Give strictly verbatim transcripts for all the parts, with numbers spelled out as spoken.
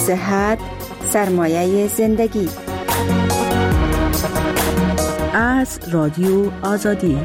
صحت سرمایه زندگی. از رادیو آزادی.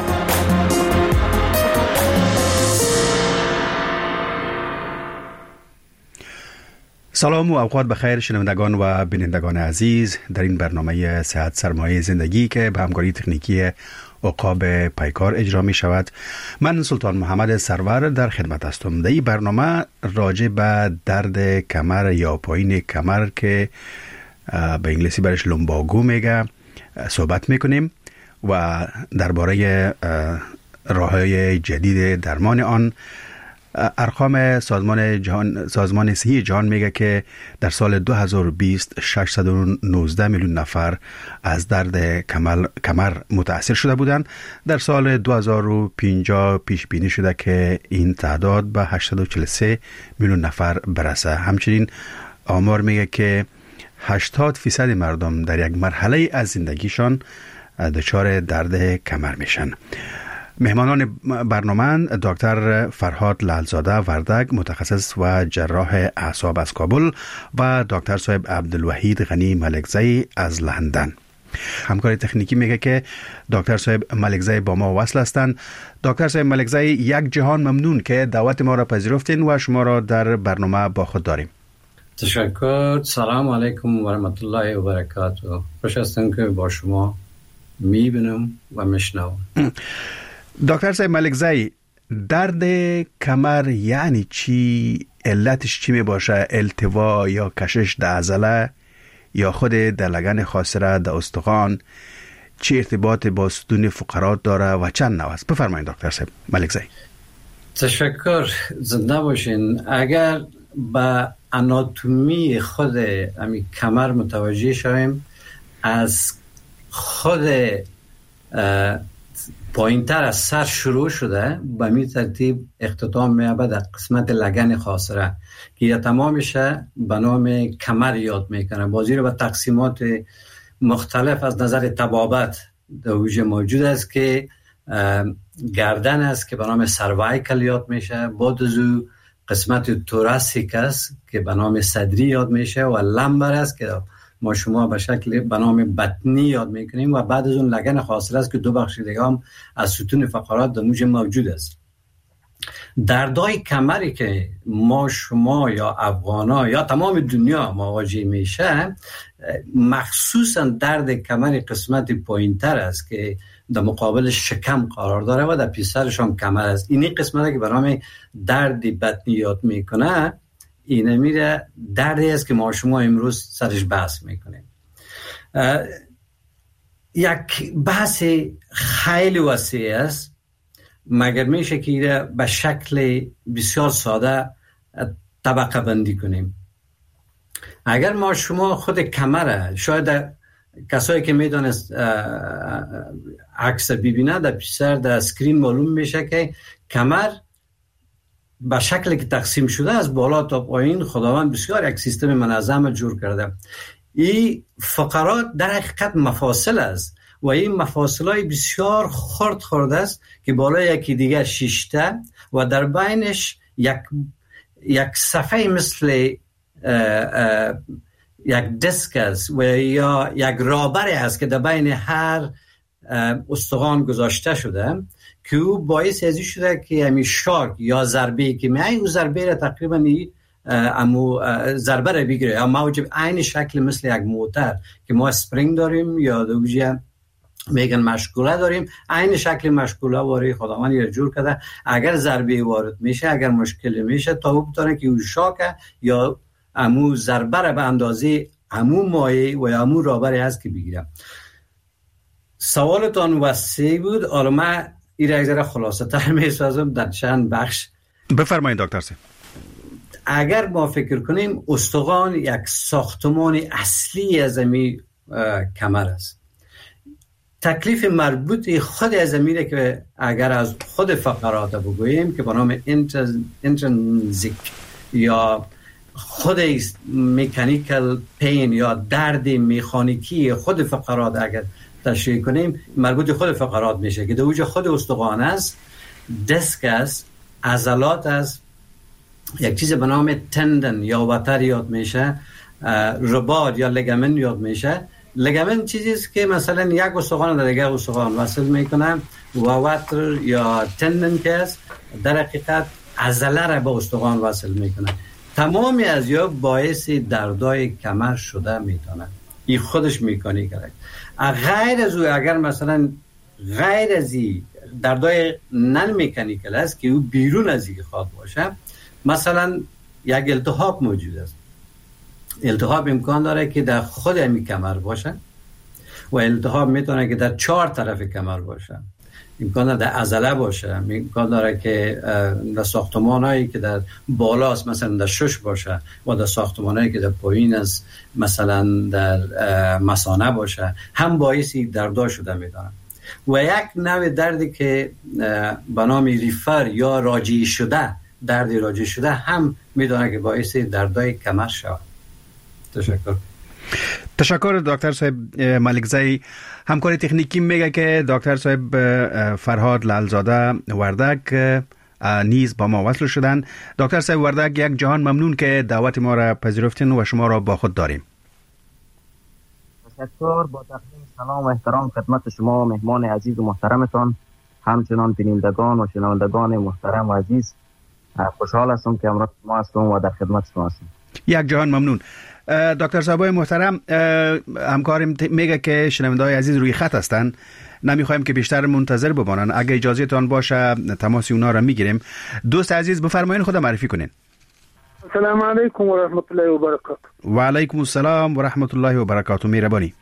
سلام و اوقات بخیر شنوندگان و بینندگان عزیز، در این برنامه صحت سرمایه زندگی که به همکاری تکنیکی عقاب پیکار اجرا می شود، من سلطان محمد سرور در خدمت هستم. در این برنامه راجع به درد کمر یا پایین کمر که به انگلیسی برش لومباگو میگه صحبت میکنیم و درباره راه‌های جدید درمان آن. ارقام سازمان جهان سازمان صحی جهان میگه که در سال دو هزار و بیست ششصد و نوزده میلیون نفر از درد کمر کمر متاثر شده بودند. در سال دو هزار و پنجاه پیش بینی شده که این تعداد به هشتصد و چهل و سه میلیون نفر برسه. همچنین آمار میگه که هشتاد درصد مردم در یک مرحله از زندگیشان دچار درد کمر میشن. مهمانان برنامه دکتر فرهاد لعلزاده وردگ، متخصص و جراح اعصاب از کابل، و دکتر صاحب عبدالوحید غنی ملکزئی از لندن. همکار تکنیکی میگه که دکتر صاحب ملکزئی با ما وصل هستند. دکتر صاحب ملکزئی، یک جهان ممنون که دعوت ما را پذیرفتین و شما را در برنامه با خود داریم. تشکر. سلام علیکم و رحمت الله و برکاته. خوش هستم که با شما میبینم و میشنوم. دکتر صاحب ملکزئی، درد کمر یعنی چی؟ علتش چی می باشه؟ التوا یا کشش در عضله یا خود در لگن خاصره در استخوان؟ چی ارتباط با ستون فقرات داره و چند نوع است؟ بفرمایید دکتر صاحب ملکزئی. تشکر. زنده باشین. اگر به آناتومی خود امی کمر متوجه شویم، از خود پایین تر از سر شروع شده به می ترتیب اختتام می‌یابد در قسمت لگن خاصره که یا تمامش به نام کمر یاد میکنه. بازی رو به تقسیمات مختلف از نظر طبابت در وجود موجود است که گردن است که به نام سروایکل یاد میشه، بعد از او قسمت توراسیک است که به نام صدری یاد میشه و لمبر است که ما شما به شکل به نام بطنی یاد میکنیم و بعد از اون لگن خاصره است که دو بخش دیگه هم از ستون فقرات در موج موجود است. دردای کمری که ما شما یا افغانا یا تمام دنیا مواجه میشه، مخصوصا درد کمر قسمت پایین تر است که در مقابل شکم قرار داره و در پیسرش هم کمر است. اینی قسمتی که به نام درد بطنی یاد میکنه، اینه میره دردی است که ما شما امروز سرش بحث میکنیم. یک بحث خیلی وسیع است، مگر میشه که به شکل بسیار ساده طبقه بندی کنیم. اگر ما شما خود کمره، شاید کسایی که میدونست عکس ببینه در پیسر در اسکرین معلوم میشه که کمر به شکلی که تقسیم شده از بالا تا پایین خداوند بسیار یک سیستم منظم جور کرده. این فقرات در حقیقت مفاصل است و این مفاصلای بسیار خرد خرد است که بالا یکی دیگه شیشته و در بینش یک یک صفحه مثل اه اه یک دسک است و یا یک رابری است که در بین هر استخوان گذاشته شده که او باعث ازی شده که همی شاک یا ضربه که میای او ضربه را تقریبا امو ضربه را بگیره یا موجب عین شکل مثل یک موتر که ما اسپرینگ داریم یا دوجه میگن مشغوله داریم، عین شکل مشغوله واری خداوند را جور کرده. اگر ضربه وارد میشه، اگر مشکل میشه، تا او بتونه که او شاک یا امو ضربه را به اندازه امو مایه و امو رابری هست که بگیرم. سوالتان وسیع بود، حالا من این را ذره خلاصه تر میسازم در چند بخش. بفرمایید دکتر صاحب. اگر ما فکر کنیم، استخوان یک ساختمان اصلی از امی کمر است. تکلیف مربوط خود از امیره که اگر از خود فقرات بگوییم که به نام انترنزیک یا خود مکانیکل پین یا درد مکانیکی خود فقرات اگر تشریح کنیم، مربوط خود فقرات میشه که در اوج خود استخوان است، دسک است، عضلات است یک چیز به نام تندن یا وتر یاد میشه، رباط یا لگامن یاد میشه. لگامن چیزی است که مثلا یک استخوان در دیگر استخوان وصل میکنه و وتر یا تندن که است در حقیقت عضله را به استخوان وصل میکنه. تمامی از یا باعث دردای کمر شده میتونه، این خودش میکنی کرد. غیر از او اگر مثلا غیر از این دردای نن مکانیکال است که او بیرون از این خواب باشه، مثلا یک التهاب موجود است. التهاب امکان داره که در خود همین کمر باشه و التهاب میتونه که در چهار طرف کمر باشه، امکان داره در عضله باشه، امکان داره که در ساختمانایی که در بالاست مثلا در شش باشه و در ساختمانایی که در پایین است مثلا در مثانه باشه، هم باعثی دردها شده میدونه. و یک نوع دردی که به نام ریفر یا راجعی شده، درد راجعی شده هم میدونه که باعث دردهای کمر شود. تشکر. تشکر دکتر صاحب ملکزی. همکار تکنیکی میگه که دکتر صاحب فرهاد لالزاده وردک نیز با ما وصل شدن. دکتر صاحب وردک، یک جهان ممنون که دعوت ما را پذیرفتین و شما را با خود داریم. تشکر. با تقدیم سلام و احترام خدمت شما مهمان عزیز و محترمتان، همچنان بینندگان و شنوندگان محترم و عزیز، خوشحال هستم که امروز شما هستم و در خدمت شما هستم. یک جهان ممنون. دکتر صاحب محترم، همکارم میگه که شنونده‌های عزیز روی خط هستن، نمیخوایم که بیشتر منتظر بمانن. اگه اجازه تان باشه تماس اونا را میگیریم. دوست عزیز بفرمایید خود معرفی کنین. السلام علیکم و رحمت الله و برکاته. و علیکم السلام و رحمت الله و برکاته. مهربانی.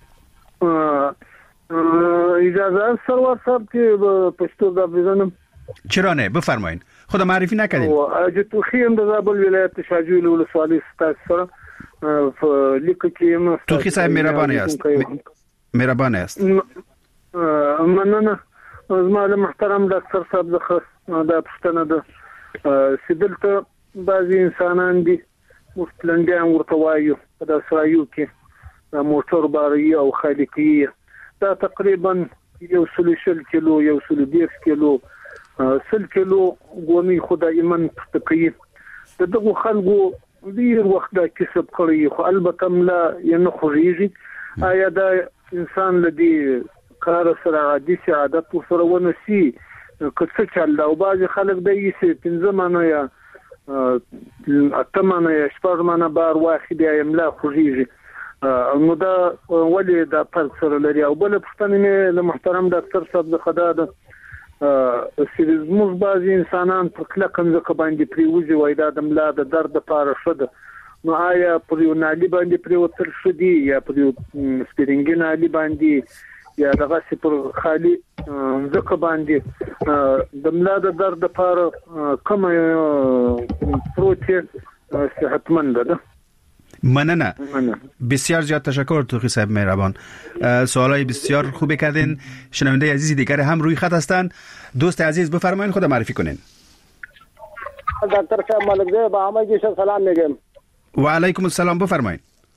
اجازه است سرور صاحب که پشتو دا بزنم؟ چرا نه، بفرمایید. خود معرفی نکردین. اجه توخی ام د زابل ولایت شاجوی ولسوالی ستاسو سره لیک کې توخی صاحب مهرباني است. مهرباني است. مننه. زما محترم ډاکټر صاحب زخه دا پښتنه ده سیدلته بعضی انسانان دي مفتلنګان ورته وایو په اسرائیل کې د موټر باري او خالقي دا تقریبا یو سلسل کیلو یو سل کیلو سل کیلو غونی خدای من تکي دغه خلکو ډیر وخت دا کسب کړی، خو البته ملا یې نه خوږیږي. آیا دا انسان لدی کار سره عادي عادت سره ونسی کڅ چل او باز خلک د یې پنځه مانه یا اتمانه یا شپږمانه بار واخد یا ملا خوږیږي. نو دا ولې دا فرق سره لري؟ او بل پښتنه له محترم ډاکټر صاحب د خدا ده سیریزموس بعضی انسانان په کلکم ځکه باندې پریوزي وای دا د ملا د درد لپاره شد. نو آیا پر یو نالي باندې پریوتل شدي یا پر یو سپرینګ نالي باندې یا دغه پر خالی ځکه باندې د ملا د درد لپاره کوم پروتین صحتمند ده؟ مننه. بسیار زیاد تشکر توخی صاحب مهربان. سوالای بسیار خوبی کردین. شنونده عزیزی دیگر هم روی خط هستند. دوست عزیز بفرمایید خود معرفی کنین. دکتر صاحب ملکزی با همه گیش سلام میگم. و علیکم السلام، بفرمایید.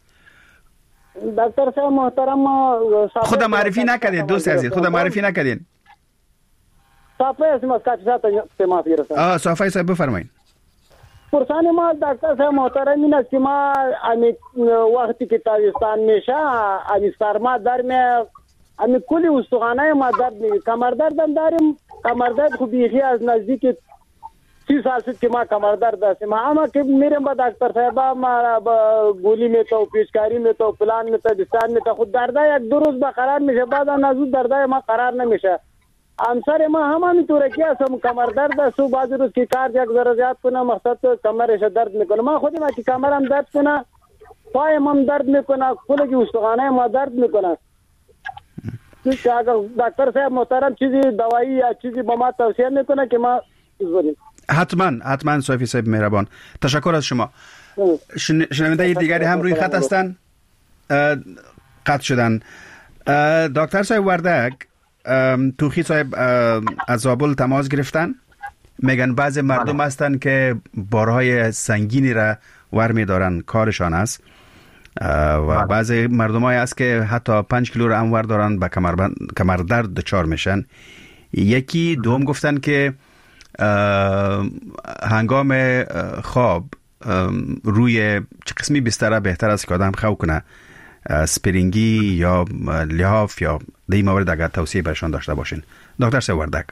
دکتر صاحب محترم خود معرفی نکردین دوست عزیز، خود معرفی نکردین. صافی اسم از کافی ساعت تماس گرفتم. آه صافی صاحب بفرمایید. پرسان ما دکتر صاحب محترم این است که ما امی وقتی که تاجستان میشه امی سرما در می امی کلی استخوانای ما درد می کمر درد هم داریم. کمر درد خوب بیخی از نزدیک سی سال شد که ما کمر درد داشتیم. اما که میریم با دکتر صاحب ما با گولی میته و پیشکاری میته و پلان میته دستان میته خود درد یک دو روز با قرار میشه، بعد نزود درد ما قرار نمیشه. همسر ما هم همینطوره که اصلا کمر درد است و بعضی روز که کار یک ذره زیاد کنه مقصد کمرش درد میکنه. من خودم که کمرم درد کنه، پایم هم درد میکنه، کلی استخوانای ما درد میکنه. که اگر دکتر صاحب محترم چیزی دوائی یا چیزی با ما توصیه میکنه که ما بزنیم. حتما حتما صافی صاحب مهربان. تشکر از شما. شنونده دیگری هم روی خط هستن. قطع شدن. دکتر صاحب وردک، توخی صاحب از زابل تماس گرفتن، میگن بعضی مردم هستن که بارهای سنگینی را ور میدارن، کارشان است و بعضی مردمایی هست که حتی پنج کیلو را هم ور دارن به کمر درد دچار میشن. یکی دوم گفتن که هنگام خواب روی چه قسمی بستر بهتر است که آدم خواب کنه؟ سپرینگی یا لحاف یا در این مورد اگر توصیه برشان داشته باشین دکتر سوردک.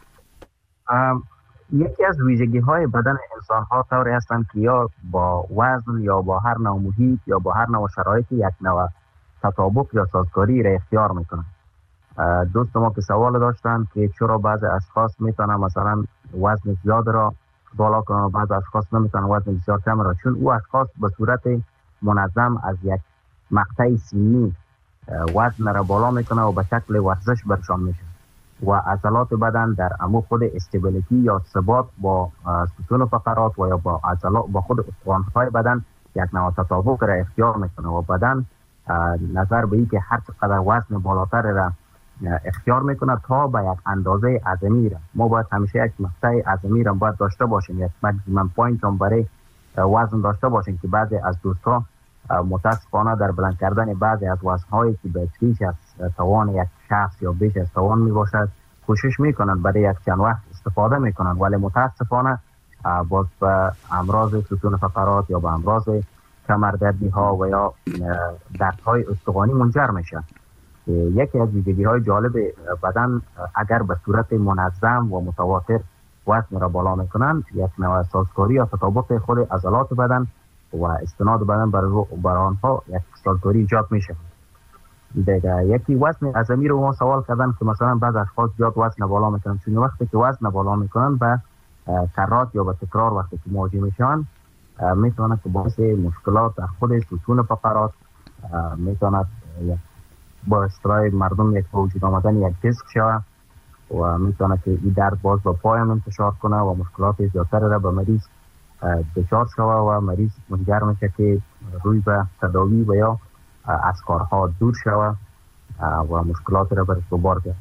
یکی از ویژگی های بدن انسان ها طوری هستند که یا با وزن یا با هر نوع محیط یا با هر نوع شرایط یک نوع تطابق یا سازگاری را اختیار میکنن. دوست ما که سوال داشتن که چرا بعضی اشخاص میتونن مثلا وزن زیاد را بالا کنن و بعضی اشخاص نمیتونن وزن بسیار کم را، چون او اشخاص به صورت منظم از یک مقطع سینی وزن را بالا میکنه و به شکل ورزش برشان میشه و عضلات بدن در امو خود استیبیلیتی یا ثبات با ستون فقرات و یا با عضلات با خود استخوان‌های بدن یک نوع تطابق را اختیار میکنه و بدن نظر به این که هر چقدر وزن بالاتر را اختیار میکنه تا به یک اندازه عظمی را. ما باید همیشه یک مقطع عظمی را باید داشته باشیم، یک ماکسیمم پوینت هم برای وزن داشته باشیم که بعضی از دوستا متاسفانه در بلند کردن بعضی از وزن‌هایی که بیش از توان یک شخص یا بیش از توان می باشد کوشش میکنن برای یک چند وقت استفاده میکنن، ولی متاسفانه باز به امراض ستون فقرات یا به امراض کمردردی ها و یا دردهای استخوانی منجر میشه. یکی از ویژگی های جالب بدن اگر به صورت منظم و متواتر وزن را بالا میکنن، یک نوع سازگاری یا تطابق خود عضلات بدن و استناد بدن بر آنها یک سازگاری ایجاد میشه. دیگه یکی وزن عظمی رو ما سوال کردن که مثلا بعض اشخاص زیاد وزن بالا میکنن، چون وقتی که وزن بالا میکنن به کرات یا به تکرار وقتی که مواجه میشن میتونه که باعث مشکلات در خود ستون فقرات میتونه با اصطلاح مردم یک وجود آمدن یک دیسک شوه و میتونه که این درد باز با پایم انتشار کنه و مشکلات زیادتر را به مریض دچار شوه و مریض منجر میشه که روی به تداوی و یا از کارها دور شوه و مشکلات را برش ببار بیاره.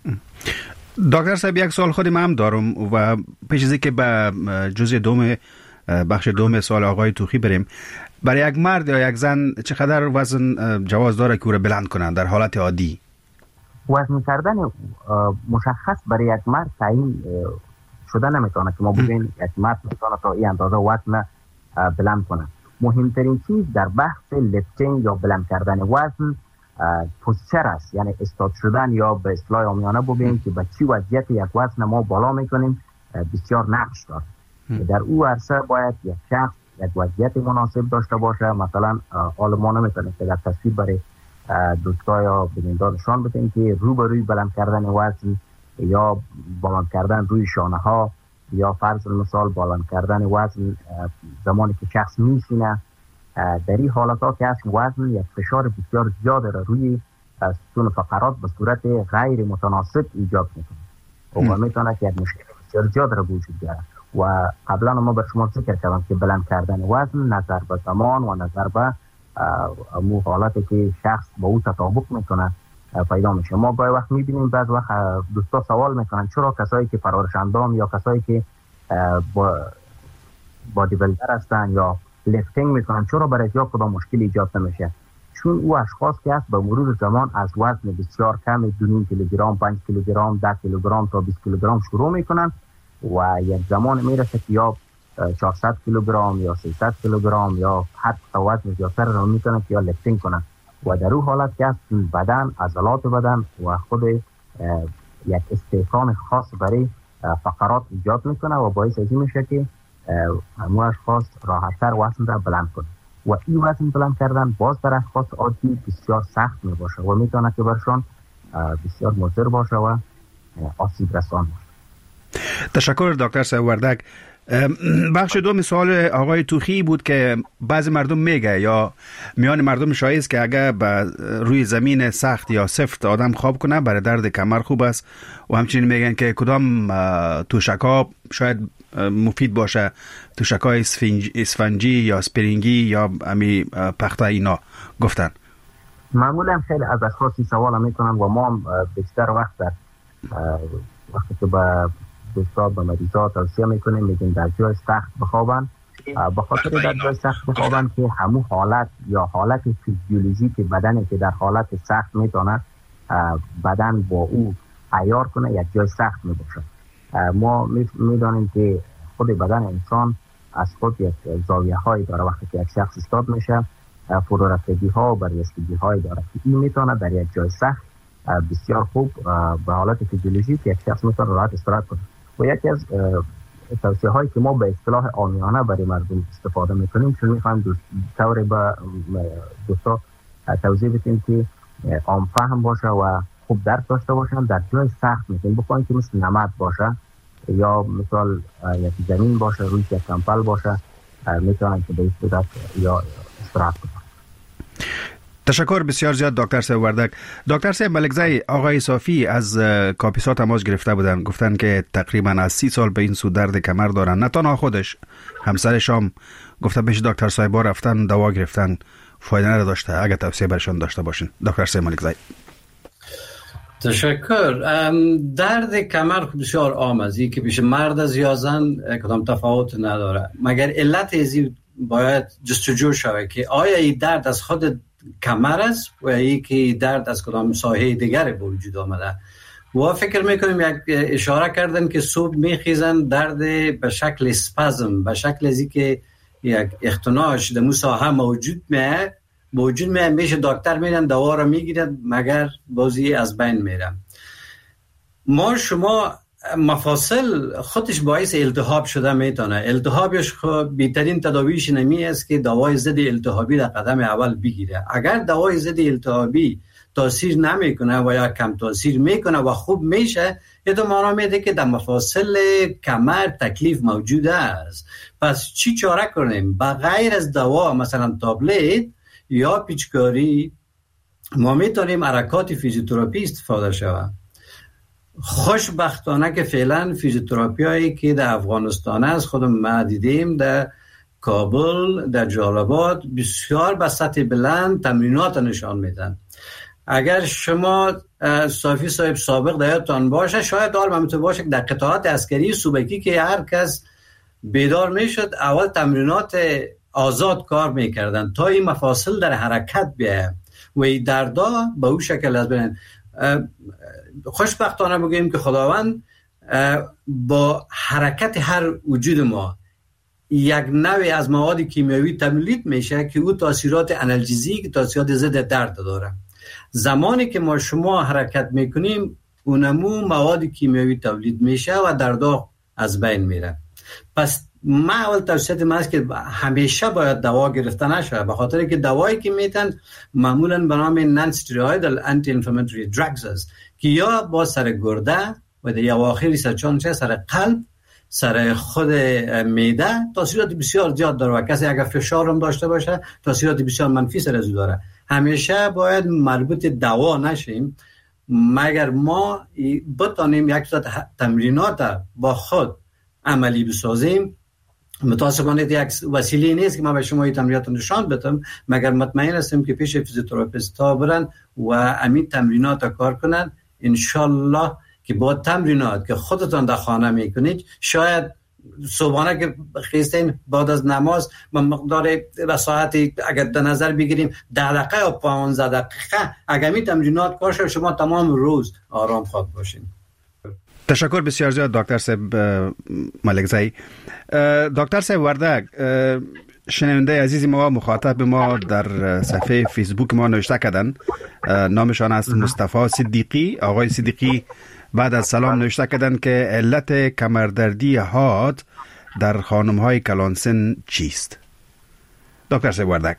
دکتر صاحب یک سوال خودم هم دارم و پیش از اینکه به جزء دوم بخش دوم سوال آقای توخی بریم، برای یک مرد یا یک زن چقدر وزن جواز داره که او را بلند کنن در حالت عادی؟ وزن کردن مشخص برای یک مرد تعیین شده نمیتونه که ما بگیم یک مرد میتونه تا این اندازه وزن بلند کنه. مهمترین چیز در بحث لفتینگ یا بلند کردن وزن پوزیشن است، یعنی استاد شدن یا به اصطلاح عامیانه بگیم که به چی وضعیت یک وزن ما بالا میکنیم بسیار نقش داره. در او عرصه باید یک شخص یک وضعیت مناسب داشته باشه. مثلا حال ما نمیتونیم که در تصویر برای دوستا یا بیننده نشان بدیم که روبروی بلند کردن وزن یا بلند کردن روی شانه ها یا فرض مثال بلند کردن وزن زمانی که شخص میشینه، در این حالت ها که هست وزن یک فشار بسیار زیاد را روی ستون فقرات به صورت غیر متناسب ایجاد میکنه و میتونه که یک مشکل بسیار زیاد را وجود بیاره. و قبلا ما به شما ذکر کردم که بلند کردن وزن نظر به زمان و نظر به مو حالتی که شخص با او تطابق میکنه پیدا میشه. ما باید وقت میبینیم بعض وقت دوستا سوال میکنن چرا کسایی که پرورش اندام یا کسایی که با بادی بیلدر هستن یا لفتینگ میکنن چرا برای یا کدام مشکل ایجاد نمیشه؟ چون او اشخاص که هست به مرور زمان از وزن بسیار کم دو نیم کیلوگرم، پنج کیلوگرم، ده کیلوگرم تا بیست کیلوگرم شروع میکنن و یک زمان میرسه که یا چهارصد کیلوگرم یا سیصد کیلوگرم یا حتی وزن زیادتر رو میتونن که یا لفتینگ کنن و در اون حالت که بدن عضلات بدن و خود یک استحکام خاص برای فقرات ایجاد میکنه و باعث ازی میشه که همو اشخاص راحتتر وزن را بلند کنه و این وزن بلند کردن باز در اشخاص عادی بسیار سخت میباشه و میتونه که برشان بسیار مضر باشه و آسیب رسان باشه. تشکر دکتر سوردک. بخش دوم سوال آقای توخی بود که بعضی مردم میگه یا میان مردم شایع است که اگر روی زمین سخت یا سفت آدم خواب کنه برای درد کمر خوب است و همچنین میگن که کدام توشک‌ها شاید مفید باشه، توشک‌های اسفنجی یا اسپرینگی یا امی پخته اینا گفتن. معمولا خیلی از اشخاصی سوال میکنن و ما بیشتر وقت در وقتی که به دوستا به مریضا توصیه میکنیم میگیم در جای سخت بخوابن، به خاطر در جای سخت بخوابن که همون حالت یا حالت فیزیولوژیک بدنی که در حالت سخت میتونه بدن با او عیار کنه یک جای سخت میباشه. ما میدانیم که خود بدن انسان از خود یک زاویه هایی داره. وقتی که یک شخص استاد میشه فرو رفتگی ها و برجستگی هایی داره که این میتونه در یک جای سخت بسیار خوب به حالت فیزیولوژیک یک شخص میتونه راحت استراحت کنه. و یکی از توصیه هایی که ما به اصطلاح عامیانه برای مردم استفاده میکنیم چون میخوایم دوست طوری به دوستا توضیح بدیم که عام فهم باشه و خوب درک داشته باشن. در جای سخت میتونیم بکنیم که مثل نمد باشه یا مثال یک زمین باشه روی یک کمپل باشه میتونن که به این صورت یا استراحت کنن. تشکر بسیار زیاد دکتر صاحب وردک. دکتر صاحب ملکزی، آقای صافی از کاپیسا تماس گرفته بودن، گفتن که تقریبا از سی سال به این سو درد کمر دارن. نه تنها خودش، همسرش هم گفته پیش دکتر صاحب رفتن دوا گرفتن فایده نداشته. اگه توصیه برشان داشته باشین دکتر صاحب ملکزی. تشکر. درد کمر بسیار عام است که پیش مرد از یا زن کدام تفاوت نداره، مگر علت ازی باید جستجو شود که آیا این درد از خود کمر است و یا که درد از کدام ساحه دیگر به وجود آمده. و فکر میکنیم یک اشاره کردن که صبح میخیزن درد به شکل اسپازم، به شکل ازی که یک اختناش در ساحه موجود میه موجود میه میشه دکتر میرن دوا رو میگیرن مگر بازی از بین میرن. ما شما مفاصل خودش باعث التهاب شده میتونه. التهابش بهترین تداویش نمی است که دوای ضد التهابی در قدم اول بگیره. اگر دوای ضد التهابی تاثیر نمیکنه و یا کم تاثیر میکنه و خوب میشه، یه تو معنا میده که در مفاصل کمر تکلیف موجود است. پس چی چاره کنیم؟ بغیر از دوا مثلا تابلت یا پیچکاری ما میتونیم حرکات فیزیوتراپی استفاده شود. خوشبختانه که فعلا فیزیوتراپی هایی که در افغانستان است خودم ما دیدیم در کابل، در جلال‌آباد بسیار به سطح بلند تمرینات نشان میدن. اگر شما صافی صاحب سابق دیاتان باشه شاید حال ممتو باشه در قطعات عسکری سوبکی که هر کس بیدار میشد اول تمرینات آزاد کار میکردن تا این مفاصل در حرکت بیاید و این دردا به او شکل از بینن. خوشبختانه بگوییم که خداوند با حرکت هر وجود ما یک نوع از مواد کیمیایی تولید میشه که او تاثیرات آنالژیزیک، تاثیرات ضد درد داره. زمانی که ما شما حرکت میکنیم اونمو مواد کیمیایی تولید میشه و دردا از بین میره. پس ما اول توصیه ما است که همیشه باید دوا گرفته نشه، به خاطر که دوایی که میتن معمولا به نام نان استروئیدال آنتی انفلاماتوری دراگز است که یا با سر گرده و در اواخر سرچان چه سر قلب، سر خود معده تاثیرات بسیار زیاد داره و کسی اگر فشار هم داشته باشه تاثیرات بسیار منفی سر از داره. همیشه باید مربوط دوا نشیم مگر ما بتانیم یک ساعت تمرینات با خود عملی بسازیم. متاسفانه یک وسیله نیست که ما به شما این تمرینات نشان بدم مگر مطمئن هستیم که پیش فیزیوتراپیست ها برن و همین تمرینات کار کنن. انشالله که با تمرینات که خودتان در خانه میکنید، شاید صبحانه که خیستین بعد از نماز با مقدار و ساعتی اگر در نظر بگیریم ده دقیقه یا پانزده دقیقه اگر می تمرینات کار شد شما تمام روز آرام خواب باشین. تشکر بسیار زیاد دکتر صاحب ملکزی. دکتر صاحب وردک، شنونده عزیز ما مخاطب ما در صفحه فیسبوک ما نوشته کردن، نامشان است مصطفی صدیقی. آقای صدیقی بعد از سلام نوشته کردن که علت کمردردی حاد در خانم‌های کلانسن چیست؟ دکتر صاحب وردک.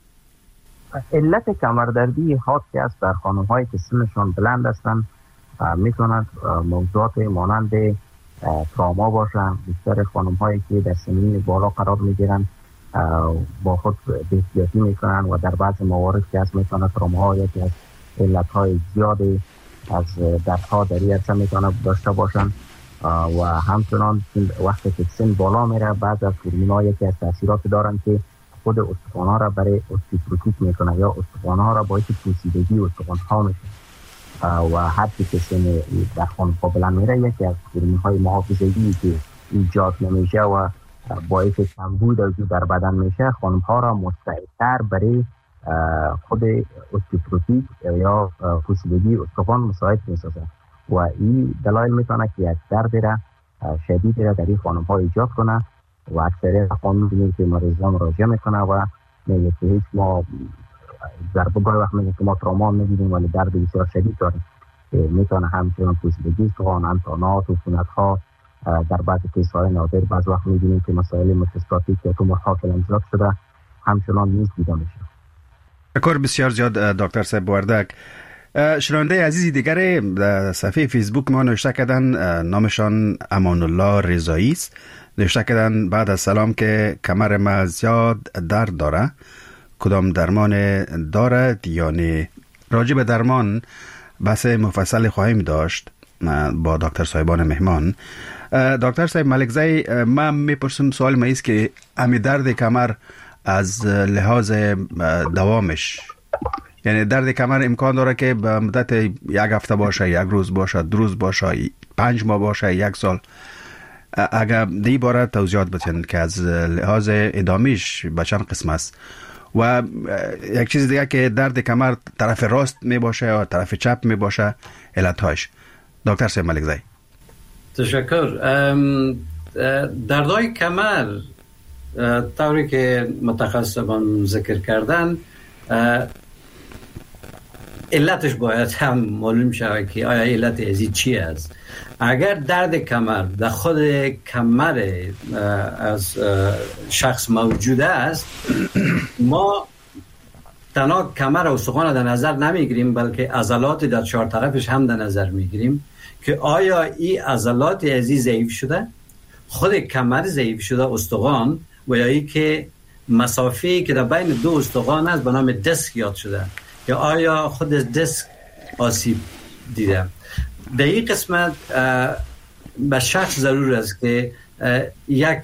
علت کمردردی حاد که است در خانم‌هایی که سنشان بلند هستند میتوند موضوعات مانند تراما باشن. بیشتر خانم‌هایی که در سنین بالا قرار میگیرن با خود بی‌احتیاطی میکنن و در بعض موارد که از میتونه تراما یکی از علت‌های زیادی از دردها در این عرصه میتونه داشته باشن و همچنان وقتی که سن بالا میره بعض از هورمون‌ها یکی از تاثیرات دارن که خود استخوان‌ها را برای استیپروتیک میکنه یا استخوان‌ها را باعث پوسیدگی استخوان‌ها میشه و هر که سن در خانم‌ها بلند میره یکی از هورمون‌های محافظه‌ای که ایجاد نمیشه و باعث کمبود وجود در بدن میشه خانم‌ها را مستعدتر برای خود استیپروتیک یا پوسیدگی استخوان مساعد میسازه و این دلایل میتونه که یک درد را شدیدی را در این خانم ها ایجاد کنه و اکثریت خانم می‌بینیم که مریضان مراجعه میکنه و میگه که هیچ ما در بگاه وقت میگه که ما تراما می‌بینیم ولی درد بسیار شدید داریم که میتونه همچنان پوسیدگی استخوان، انتانات و عفونت‌ها در بعض کیس‌های نادر بعض وقت می‌بینیم که مسائل متاستاتیک یا تومورها که زیاد شده همچنان نیز دیده میشه. تشکر بسیار زیاد دکتر صاحب وردک. شنونده عزیزی دیگر صفحه فیسبوک ما نوشته کردن، نامشان امان الله رضایی است. نوشته کردن بعد از سلام که کمر ما زیاد درد داره، کدام درمان دارد یا نه؟ راجع به درمان بحث مفصل خواهیم داشت با دکتر صاحبان مهمان. دکتر صاحب ملکزی، من میپرسم سوال ما است که امی درد کمر از لحاظ دوامش، یعنی درد کمر امکان داره که به مدت یک هفته باشه، یک روز باشه، دو روز باشه، پنج ماه باشه، یک سال؟ اگر دی باره توضیحات بتین که از لحاظ ادامیش به چند قسم است. و یک چیز دیگه که درد کمر طرف راست می باشه یا طرف چپ می باشه، علتهاش. دکتر صاحب ملکزی. تشکر. دردهای کمر طوری که متخصصان ذکر کردن، علتش باید هم معلوم شود که آیا علت ازی چی است. اگر درد کمر در خود کمر از شخص موجود است، ما تنها کمر و استخوان در نظر نمیگیریم بلکه عضلات در چهار طرفش هم در نظر میگیریم که آیا این عضلات ازی ضعیف شده، خود کمر ضعیف شده، استخوان، و یا ای که مسافه‌ای که در بین دو استخوان است به نام دیسک یاد شده، یا آیا خود دیسک آسیب دیده. در این قسمت به شخص ضرور است که یک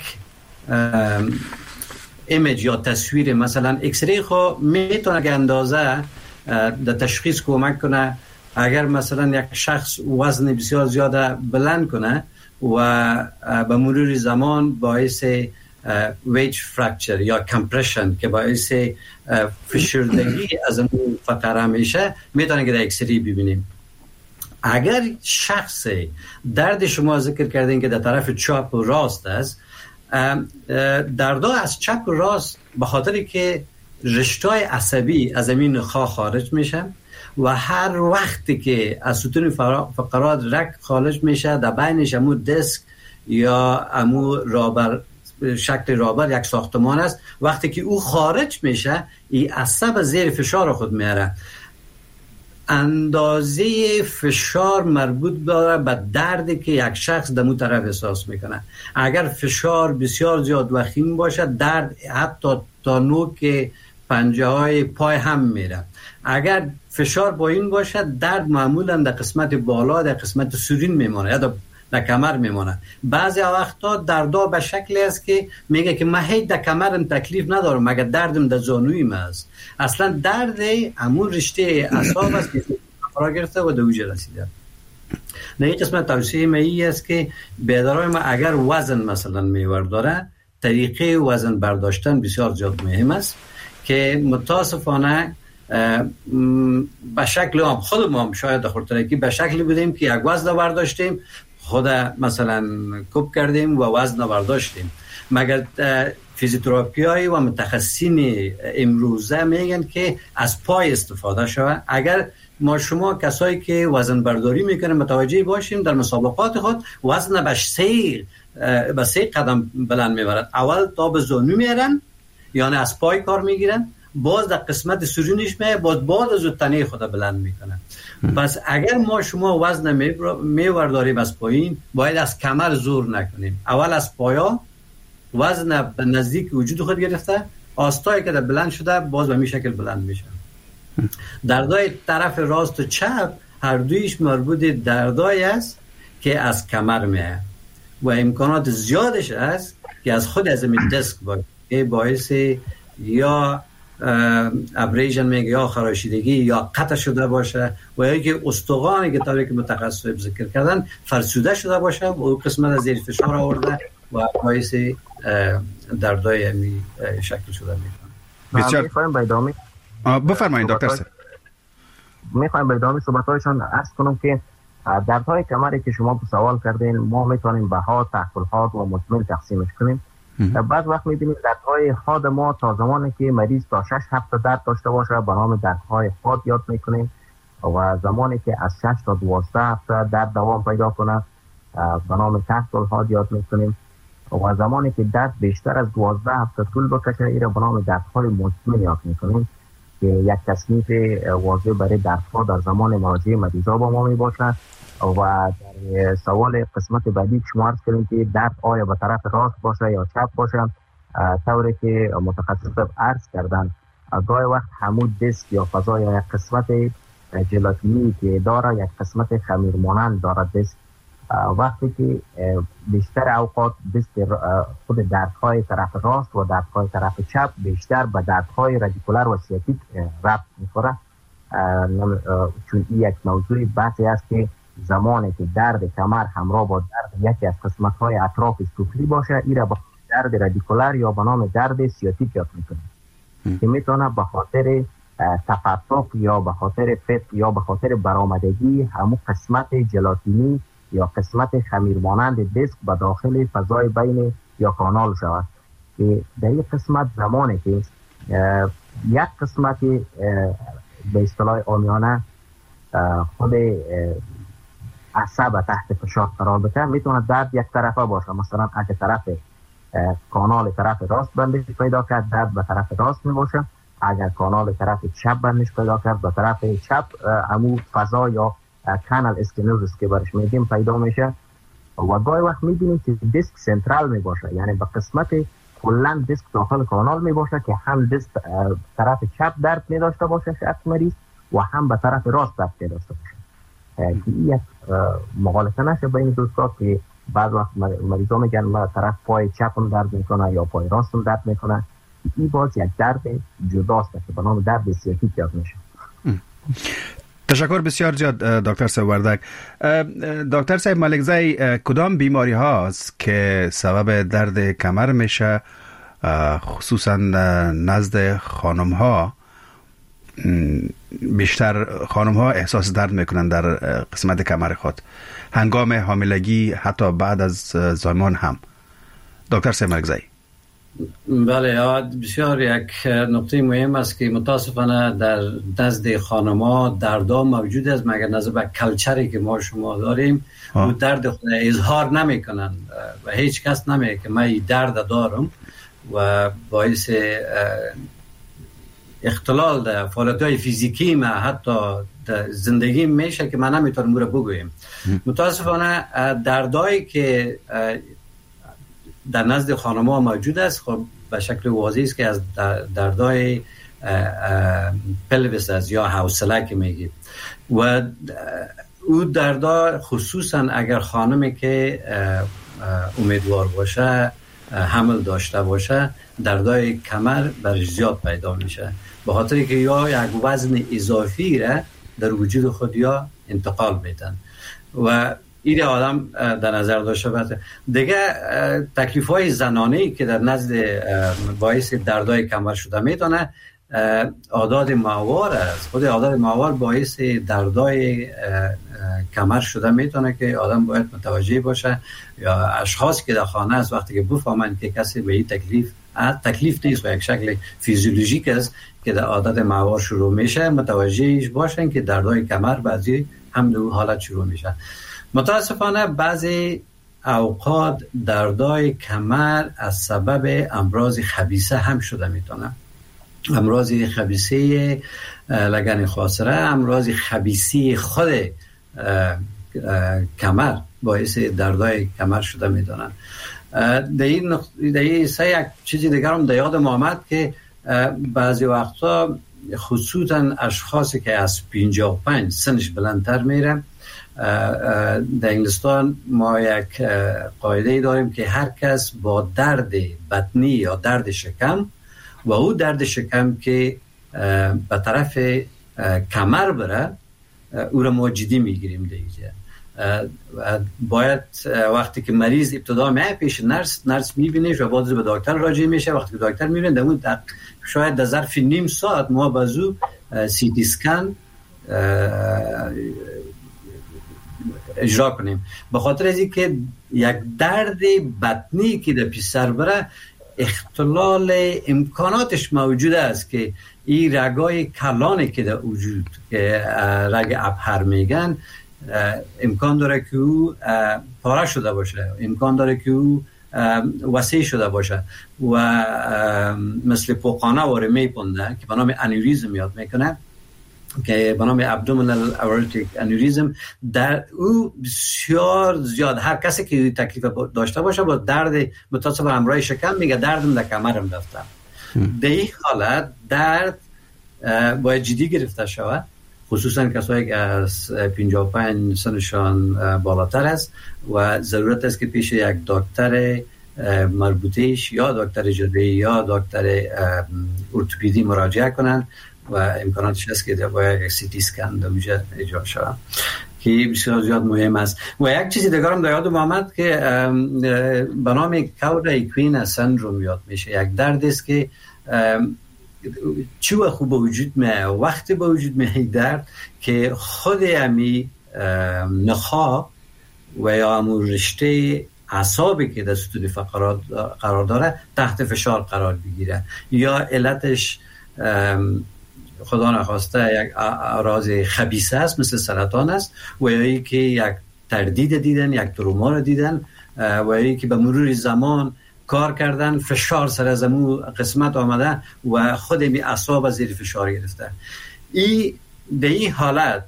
ایمیج یا تصویر، مثلا ایکسری خو میتونه که اندازه در تشخیص کمک کنه. اگر مثلا یک شخص وزن بسیار زیاده بلند کنه و به مرور زمان باعث ویج فرکچر یا کمپرشن که باعث فشردگی از اون فقره میشه، میتونه که در ایکسری ببینیم. اگر شخص درد شما ذکر کردین که در طرف چپ و راست است، دردها از چپ و راست به خاطر که رشته‌های عصبی از این نخاع خارج میشن و هر وقتی که از ستون فقرات رگ خارج میشه، در بینش امو دیسک یا امو رابر، شکل رابر یک ساختمان است، وقتی که او خارج میشه این عصب زیر فشار خود میاره. اندازه فشار مربوط داره به دردی که یک شخص در اون طرف احساس میکنه. اگر فشار بسیار زیاد و خیم باشه، درد حتی تا نوک پنجه های پای هم میره. اگر فشار پایین باشه، درد معمولا در قسمت بالا، در قسمت سرین میمونه یا در در کمر میمونه. بعضی وقتا دردها به شکلی است که میگه که من هیچ در کمرم تکلیف ندارم مگر دردم در زانویم است. اصلا درد همون رشته اعصاب است که فرا گرفته و دوجه رسیده. در این قسمت توصیه من این است که بیدارای ما اگر وزن مثلا میور داره، طریقه وزن برداشتن بسیار زیاد مهم است که متاسفانه به شکل هم خود ما هم شاید در خورترکی به شکلی بودیم که یک وزن برداشتیم، خود مثلا کوب کردیم و وزن برداشتیم. مگر فیزیوتراپیایی و متخصصین امروزه میگن که از پای استفاده شود. اگر ما شما کسایی که وزن برداری میکنن متوجه باشیم، در مسابقات خود وزن به سه به سه قدم بلند میبرن. اول تا به زانو میارن، یعنی از پای کار میگیرن، باز در قسمت سرینش میه، باز بعد از تنه خود بلند میکنن. پس اگر ما شما وزن میورداریم از پایین، باید از کمر زور نکنیم. اول از پایا وزن به نزدیک وجود خود گرفته، آستایی که در بلند شده باز به می شکل بلند میشه. دردای طرف راست و چپ هر دویش مربوط دردای است که از کمر میه و امکانات زیادش است که از خود از این دسک باید که باعث یا ابریژن میگه یا خراشیدگی یا قطع شده باشه و یا که استخوانی که طوری که متخصص ذکر کردن فرسوده شده باشه و اون قسمت از زیر فشار آورده و باعث دردای همی شکل شده میکنه. بسیار میخوایم به ادامه بفرمایید دکتر صاحب. میخوایم به ادامه صحبت‌هایشان عرض کنم که دردهای کمری که شما سوال کردین ما میتونیم به حاد، تحت الحاد و مزمن تقسیمش کنیم. بعض وقت میبینیم دردهای حاد ما تا زمانی که مریض تا شش هفته درد داشته باشه به نام دردهای حاد یاد میکنیم و زمانی که از شش تا دوازده هفته درد دوام پیدا کنه به نام تحت الحاد یاد میکنیم و زمانی که درد بیشتر از دوازده هفته طول بکشه ایره به نام دردهای مزمن یاد میکنیم که یک تصنیف واضح برای دردها در زمان مراجعه مریضا با ما می باشد. و در سوال قسمت بعدی شما عرض کردیم که درد آیا به طرف راست باشه یا چپ باشه، طوری که متخصص عرض کردن گاهی وقت همون دیسک یا فضا یا یک قسمت ژلاتینی که داره یک قسمت خمیر مانند داره دیسک، وقتی که بیشتر اوقات دیسک خود دردهای طرف راست و دردهای طرف چپ بیشتر به دردهای رادیکولر و سیاتیک ربط میخوره، چون این یک موضوع بحثی است که زمانی که درد کمر همراه با درد یکی از قسمت‌های اطراف سفلی باشه این را با درد رادیکولر یا به نام درد سیاتیک یاد میکنه که میتونه به خاطر تفتق یا به خاطر فت یا به خاطر برآمدگی همون قسمت ژلاتینی یا قسمت خمیر مانند دیسک به داخل فضای بین یا کانال شود که در این قسمت زمانی که یک قسمت به اصطلاح عامیانه خود عصب تحت فشار قرار بده میتونه درد یک طرفه باشه، مثلا اگه طرف کانال طرف راست بندش پیدا کرد درد به طرف راست می باشه، اگر کانال طرف چپ بندش پیدا کرد به طرف چپ همو فضا یا کانال اسکلروزیس که برش میگیم پیدا میشه. و گاهی وقت میبینیم که دیسک سنترال می باشه، یعنی به قسمت کلا دیسک داخل کانال می باشه که هم دیسک طرف چپ درد می داشته باشه شخص مریض و هم به طرف راست درد می داشته باشه که این یک مغالطه نشه بین دوستان که بعض وقت مریضا میگن من طرف پای چپم درد میکنه یا پای راستم درد میکنه، این باز یک درد جداست که به نام درد سیاتیک یاد میشه. تشکر بسیار زیاد دکتر صاحب وردک. دکتر صاحب ملکزی، کدام بیماری هاست که سبب درد کمر میشه خصوصا نزد خانم ها؟ بیشتر خانم ها احساس درد میکنن در قسمت کمر خود هنگام حاملگی حتی بعد از زایمان هم. دکتر صاحب ملکزی. بله، بسیار یک نقطه مهم است که متاسفانه در نزد خانم‌ها دردها موجود است، مگر نظر به کلچری که ما شما داریم و درد خود اظهار نمیکنن و هیچ کس نمیگه که من این درد دارم و باعث اختلال در فعالیت‌های فیزیکی ما حتی در زندگی میشه که من نمیتونم رو بگویم. متاسفانه دردهایی که در نزد خانم‌ها موجود است خب به شکل واضح است که از دردهای پلویس است یا حوصله که میگیم و او دردها خصوصا اگر خانمی که امیدوار باشه حمل داشته باشه دردهای کمر برش زیاد پیدا میشه به خاطر که یا یک وزن اضافی را در وجود خود یا انتقال میدن و این آدم در نظر داشته باشه. دیگه تکلیف های زنانه‌ای که در نزد باعث دردهای کمر شده میتونه عادات ماهوار است. خود عادات ماهوار باعث دردهای کمر شده میتونه که آدم باید متوجه باشه یا اشخاص که در خانه است وقتی که بفهمند که کسی به این تکلیف تکلیف نیست و یک شکل فیزیولوژیک است که در عادت ماهوار شروع میشه متوجهش باشن که دردهای کمر بعضی هم دو حالت شروع میشه. متاسفانه بعضی اوقات دردهای کمر از سبب امراض خبیثه هم شده میتونه. امراض خبیثه لگن خاصره، امراض خبیثی خود کمر باعث دردهای کمر شده میتونن. در این در این سه یک چیزی دیگر هم در یاد ما آمد که بعضی وقتا خصوصا اشخاصی که از پنجاه و پنج سنش بلندتر میره، در انگلستان ما یک قاعده داریم که هر کس با درد بطنی یا درد شکم و او درد شکم که به طرف کمر بره او را ما جدی میگیریم دیگه. باید وقتی که مریض ابتدا میاد پیش نرس نرس میبینه و بعد به دکتر راجع میشه. وقتی که دکتر میبینه اون شاید در ظرف نیم ساعت ما بازو سی تی اسکن اجرا کنیم، به خاطر از اینکه یک درد بطنی که در پیش سر بره اختلال امکاناتش موجود است که این رگای کلانی که در وجود که رگ ابهر میگن امکان داره که او پاره شده باشه، امکان داره که او وسیع شده باشه و مثل پوقانه واره میپنده که به نام انوریزم یاد میکنه که به نام ابدومینال اورتیک انوریزم. در او بسیار زیاد هر کسی که تکلیف داشته باشه با درد متصل به همراه شکم میگه دردم در کمرم رفتم. در این حالت درد باید جدی گرفته شود، خصوصا کسایی که از پنجاه و پنج سنشان بالاتر است و ضرورت است که پیش یک دکتر مربوطهش یا دکتر جراحی یا دکتر ارتوپدی مراجعه کنند و امکاناتش هست که باید یک سی تی اسکن در اونجا اجرا شود که بسیار زیاد مهم است. و یک چیزی دیگر هم در یادم آمد که به نام کورا ایکوین سندروم یاد میشه. یک درد است که چوه خوب وجود میه وقتی با وجود میه درد که خود امی نخا و یا امو رشته اعصابی که در ستون فقرات قرار داره تحت فشار قرار بگیره یا علتش خدا نخواسته یک اعراض خبیثه است مثل سرطان است و یا ای که یک تردید دیدن، یک تروما رو دیدن و یا ای که به مرور زمان کار کردن فشار سر از امو قسمت آمده و خود می اعصاب زیر فشار گرفته. ای به این حالت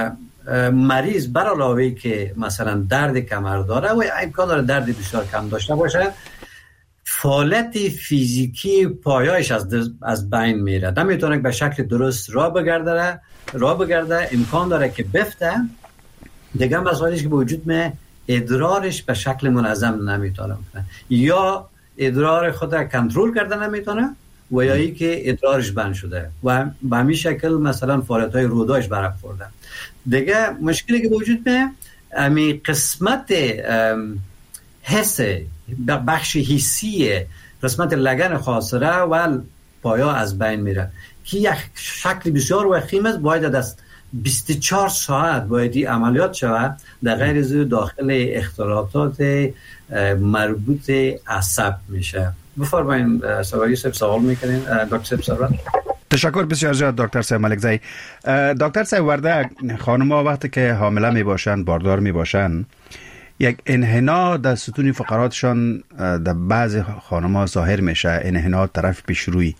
مریض بر علاوه که مثلا درد کمر داره و امکان داره درد بسیار کم داشته باشه، فعالیت فیزیکی پایایش از از بین میره، نمیتونه به شکل درست راه بگرده راه بگرده امکان داره که بفته دیگه مسائلش که وجود می ادرارش به شکل منظم نمیتونه یا ادرار خود را کنترل کرده نمیتونه و یا ای که ادرارش بند شده و به همین شکل مثلا فعالیت های روداش برق خورده. دیگه مشکلی که وجود میه امی قسمت حس بخش حسی قسمت لگن خاصره و پایا از بین میره که یک شکل بسیار وخیم است. باید دست بیست و چهار ساعت باید این عملیات شود در غیر از داخل اختلالات مربوط عصب میشه. بفرمایید سواری صاحب سوال میکنین دکتر صاحب. تشکر بسیار زیاد دکتر صاحب ملکزی. دکتر صاحب ورده خانم‌ها وقتی که حامله می باشن باردار می باشن یک انحنا در ستون فقراتشان در بعض خانم‌ها ظاهر میشه، انحنا طرف پیشروی.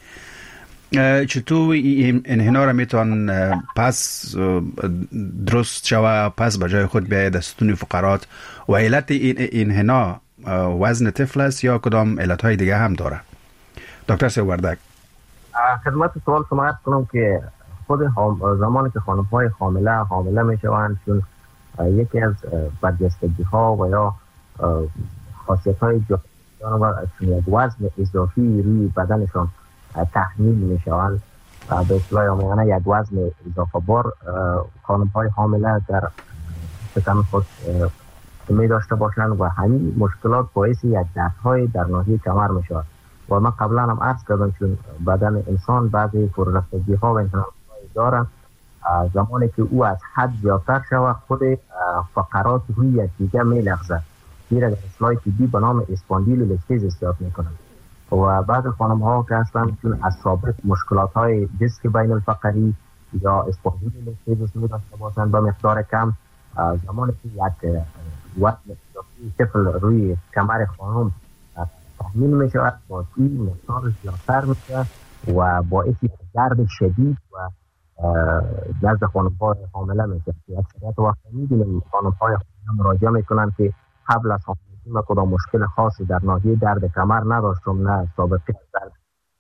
چطور این انحنا را میتون پس درست شوه پس به جای خود بیاید در ستون فقرات و علت این انحنا وزن طفل است یا کدام علتهای دیگه هم داره؟ دکتر صاحب وردک. خدمت سوال شما عرض کنم که خود زمانی که خانم‌های حامله حامله میشوند چون یکی از برجستگی ها و یا خاصیت های جانور چون یک وزن اضافی روی بدنشان تحمیل میشوند و به اصطلاح آمیانه یک وزن اضافه بار خانم‌های حامله در شکم خود می داشته باشند و همین مشکلات باعث یک دردهای در ناحیه کمر میشود. و من قبلا هم عرض کردم چون بدن انسان بعضی فرورفتگی ها و انحناهای دارند، زمانی که او از حد زیادتر شود خود فقرات روی یکدیگر می لغزد، زیرا در اصطلاح طبی به نام اسپاندیلولیسیس اصطلاح میکنند. و بعض خانم ها که هستند چون از سابق مشکلات های دیسک بین الفقری یا اسپاندیلولیسیس می داشته باشند با مقدار کم، زمانی که یک وزن اضافی طفل روی کمر خانم تحمیل می شود با این مقدار زیادتر می شود و باعث درد شدید و نزد خانم‌های حامله می شود. اکثریت وقت می بینیم خانم‌های حامله مراجعه می کنند که قبل از حاملگی من کدام مشکل خاصی در ناحیه درد کمر نداشتم، نه سابقه درد.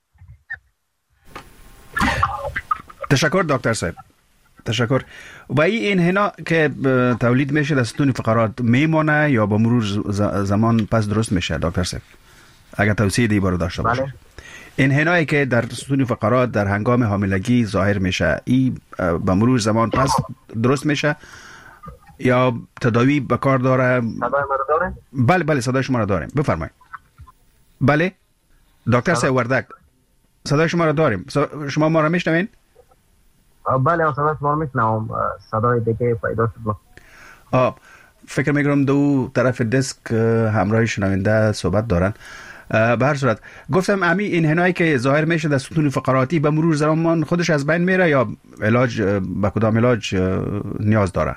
تشکر دکتر صاحب، تشکر. و این انحنا که تولید میشه در ستون فقرات میمونه یا با مرور زمان پس درست میشه دکتر صاحب؟ اگر توصیه دی بارو داشته باشه. بله. انحنایی که در ستون فقرات در هنگام حاملگی ظاهر میشه ای با مرور زمان پس درست میشه یا تداوی به کار داره؟ صدای ما رو داره؟ بله بله صدای شما رو داریم، بفرمایید. بله دکتر صاحب وردک صدای شما رو داریم. شما ما رو میشنوین؟ بله صدای شما رو میشنوم. صدای دیگه پیدا شد. آه فکر میکنم دو طرف دسک همراه شنونده صحبت دارن. به هر صورت گفتم امی انحنایی که ظاهر میشه در ستون فقراتی به مرور زمان خودش از بین میره یا علاج به کدام علاج نیاز داره؟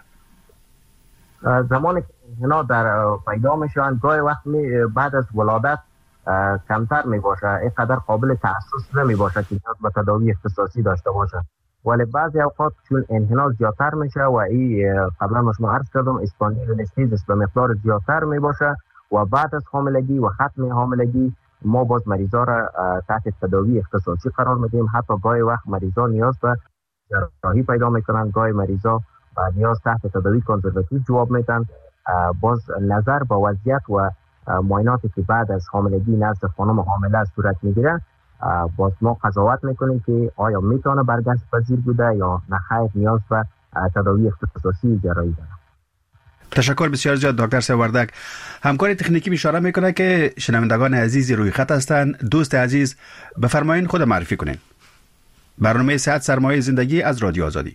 زمانی که انحنا در پیدا میشن گاهی وقت می بعد از ولادت کمتر می باشه، اینقدر قابل تأسس نمی باشه که نیاز به تداوی اختصاصی داشته باشه، ولی بعضی اوقات چون انحنا زیادتر میشه و این قبلا ما شما عرض کردم اسپاندیلولیستیزیس به مقدار زیادتر می باشه و بعد از حاملگی و ختم حاملگی ما باز مریضا را تحت تداوی اختصاصی قرار میدیم. حتی گاهی وقت مریضا نیاز به جراحی پیدا میکنن، گاهی مریضا نیاز تحت تداوی کنزرواتیو جواب میدن. باز نظر به وضعیت و معایناتی که بعد از حاملگی نزد خانم حامله صورت میگیره باز ما قضاوت میکنیم که آیا میتونه برگشت پذیر بوده یا نخیر نیاز به تداوی اختصاصی جراحی داره. تشکر بسیار زیاد دکتر صاحب وردک. همکار تکنیکی اشاره میکنه که شنوندگان عزیز روی خط هستند. دوست عزیز بفرمایید خود معرفی کنین. برنامه صحت سرمایه زندگی از رادیو آزادی.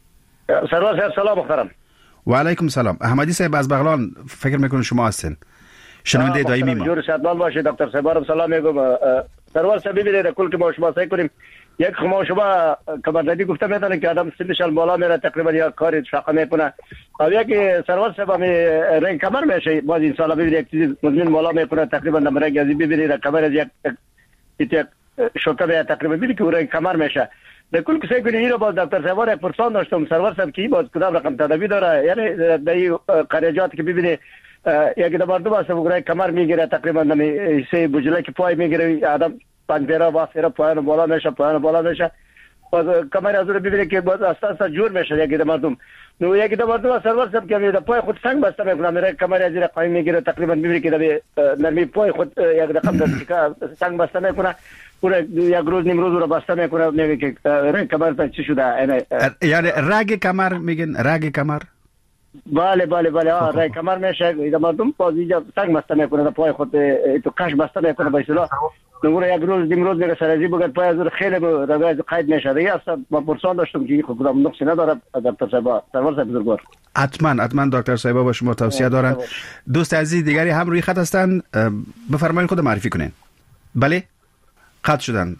سرور صاحب سلام محترم. و علیکم سلام. احمدی صاحب از بغلان فکر میکنم شما هستین. شنونده دائمی ما. جور صحتمند باشید دکتر صاحب. سلام میگم. سرور صاحب ببینید کل که ما شما سعی کنیم یک خما شما کمردی گفته میتونه که آدم سنش بالا میره تقریبا یا کاری شاقه میکنه او یک سرور صاحب می رنگ کمر میشه باز این سالا ببینید یک چیز مزمن بالا میکنه تقریبا در رنگ ازی ببینید کمر از یک یک شوکه تقریبا ببینید که رنگ کمر میشه. در کل که سعی کنید این رو باز دکتر صاحب یک پرسان داشتم سرور صاحب کی باز کدام رقم تداوی داره یعنی در این خراجات که ببینید یک دمردم است وگرای کمر میگیره تقریبا نمی سه بجله که پای میگیره آدم پنجره با سر پایان بالا میشه پایان بالا میشه باز کمر از رو ببینه که باز اساسا جور میشه یک دمردم نو یک دمردم سرور صاحب که در پای خود سنگ بسته میکنه میره کمر از رو قایم میگیره تقریبا ببینه که در نرمی پای خود یک رقم دست سنگ بسته میکنه پورا یک روز نیم روز رو بسته میکنه میگه که رنگ کمر چی شده یعنی رگ کمر میگن رگ کمر بله بله بله آه رای کمر میشه اینا مردم باز اینجا سنگ بسته میکنه پای خود تو کش بسته میکنه به اصطلاح نمونه یک روز دیم روز میره سرازی بگرد پای از خیلی روایت قید میشه دیگه اصلا با پرسان داشتم که خود کدام نقصی نداره دکتر صاحب سرور صاحب بزرگوار. حتما حتما دکتر صاحب با شما توصیه دارن. دوست عزیز دیگری هم روی خط هستن بفرمایید خود معرفی کنین. بله قطع شدن.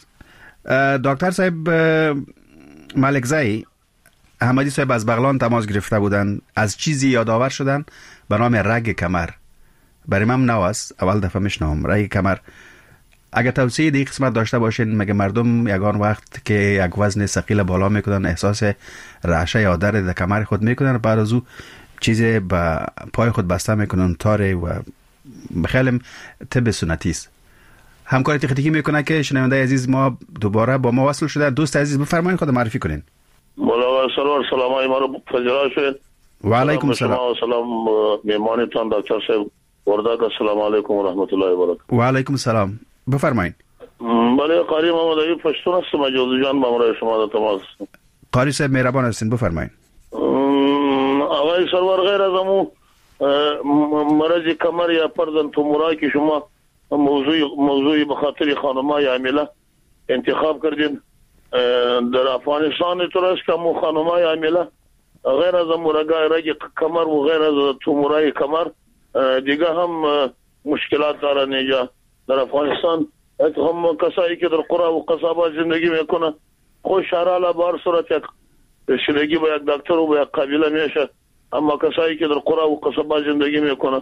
دکتر صاحب ملکزئی احمدی صاحب از بغلان تماس گرفته بودن از چیزی یادآور شدن به نام رگ کمر. برای من نو است اول دفعه میشنوم رگ کمر. اگه توصیه دی قسمت داشته باشین مگه مردم یگان وقت که یک وزن ثقیل بالا میکنن احساس رعشه یا درد در کمر خود میکنن بعد از او چیز به پای خود بسته میکنن تاره و بخیلم طب سنتی است. همکاری تکنیکی میکنه که شنونده عزیز ما دوباره با ما وصل شده. دوست عزیز بفرمایید خود معرفی کنین. مولا سرور سلام های ما رو پذیرا شد. و علیکم سلام. سلام میمانتان دکتر صاحب وردک. السلام علیکم و رحمت الله و برکاته. و علیکم سلام. بفرمایید. بله قاری محمد علی پشتون هستم اجازه جان با مرای شما در تماس. قاری صاحب مهربان هستین بفرمایید. آقای سرور غیر از امو مرض کمر یا پردن تومورایی که شما موضوع موضوعی به خاطر خانم‌های حامله انتخاب کردین در افغانستان تو است که مو خانم‌های حامله غیر از مرگای رگ کمر و غیر از تومورای کمر دیگه هم مشکلات دارن اینجا در افغانستان. هم کسایی که در قرى و قصابات زندگی میکنه خوش حالا بار صورت یک رسیدگی به یک دکتر و به یک قبیله میشه، اما کسایی که در قرى و قصابات زندگی میکنه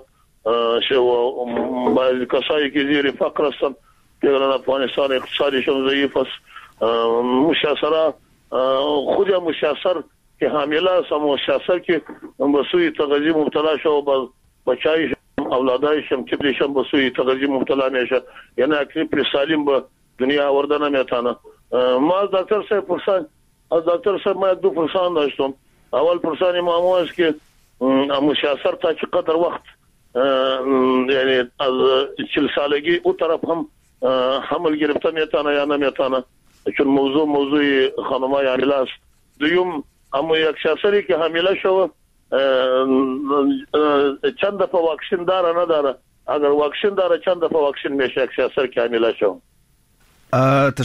بعض کسایی که زیر فقر هستن که در افغانستان اقتصادشون ضعیف است مشاصره خود مشاصر که حامله است مشاصر که به سوی تغذیه مبتلا شد و بچه‌ایش اولادایش هم طفلش هم به سوی تغذیه مبتلا میشه یعنی اکلیپ سالم به دنیا آورده نمیتونه. ما از دکتر صاحب پرسان از دکتر صاحب ما دو پرسان داشتم. اول پرسان ما است که مشاصر تا چقدر وقت یعنی از چهل سالگی او طرف هم حمل گرفته میتونه یا نمیتونه چون موضوع موضوع خانم‌های حامله است. دوم اما یک شخصی که حامله شو چند دفعه واکسن داره نداره؟ اگر واکسن داره چند دفعه واکسن میشه یک شخصی که حامله شو؟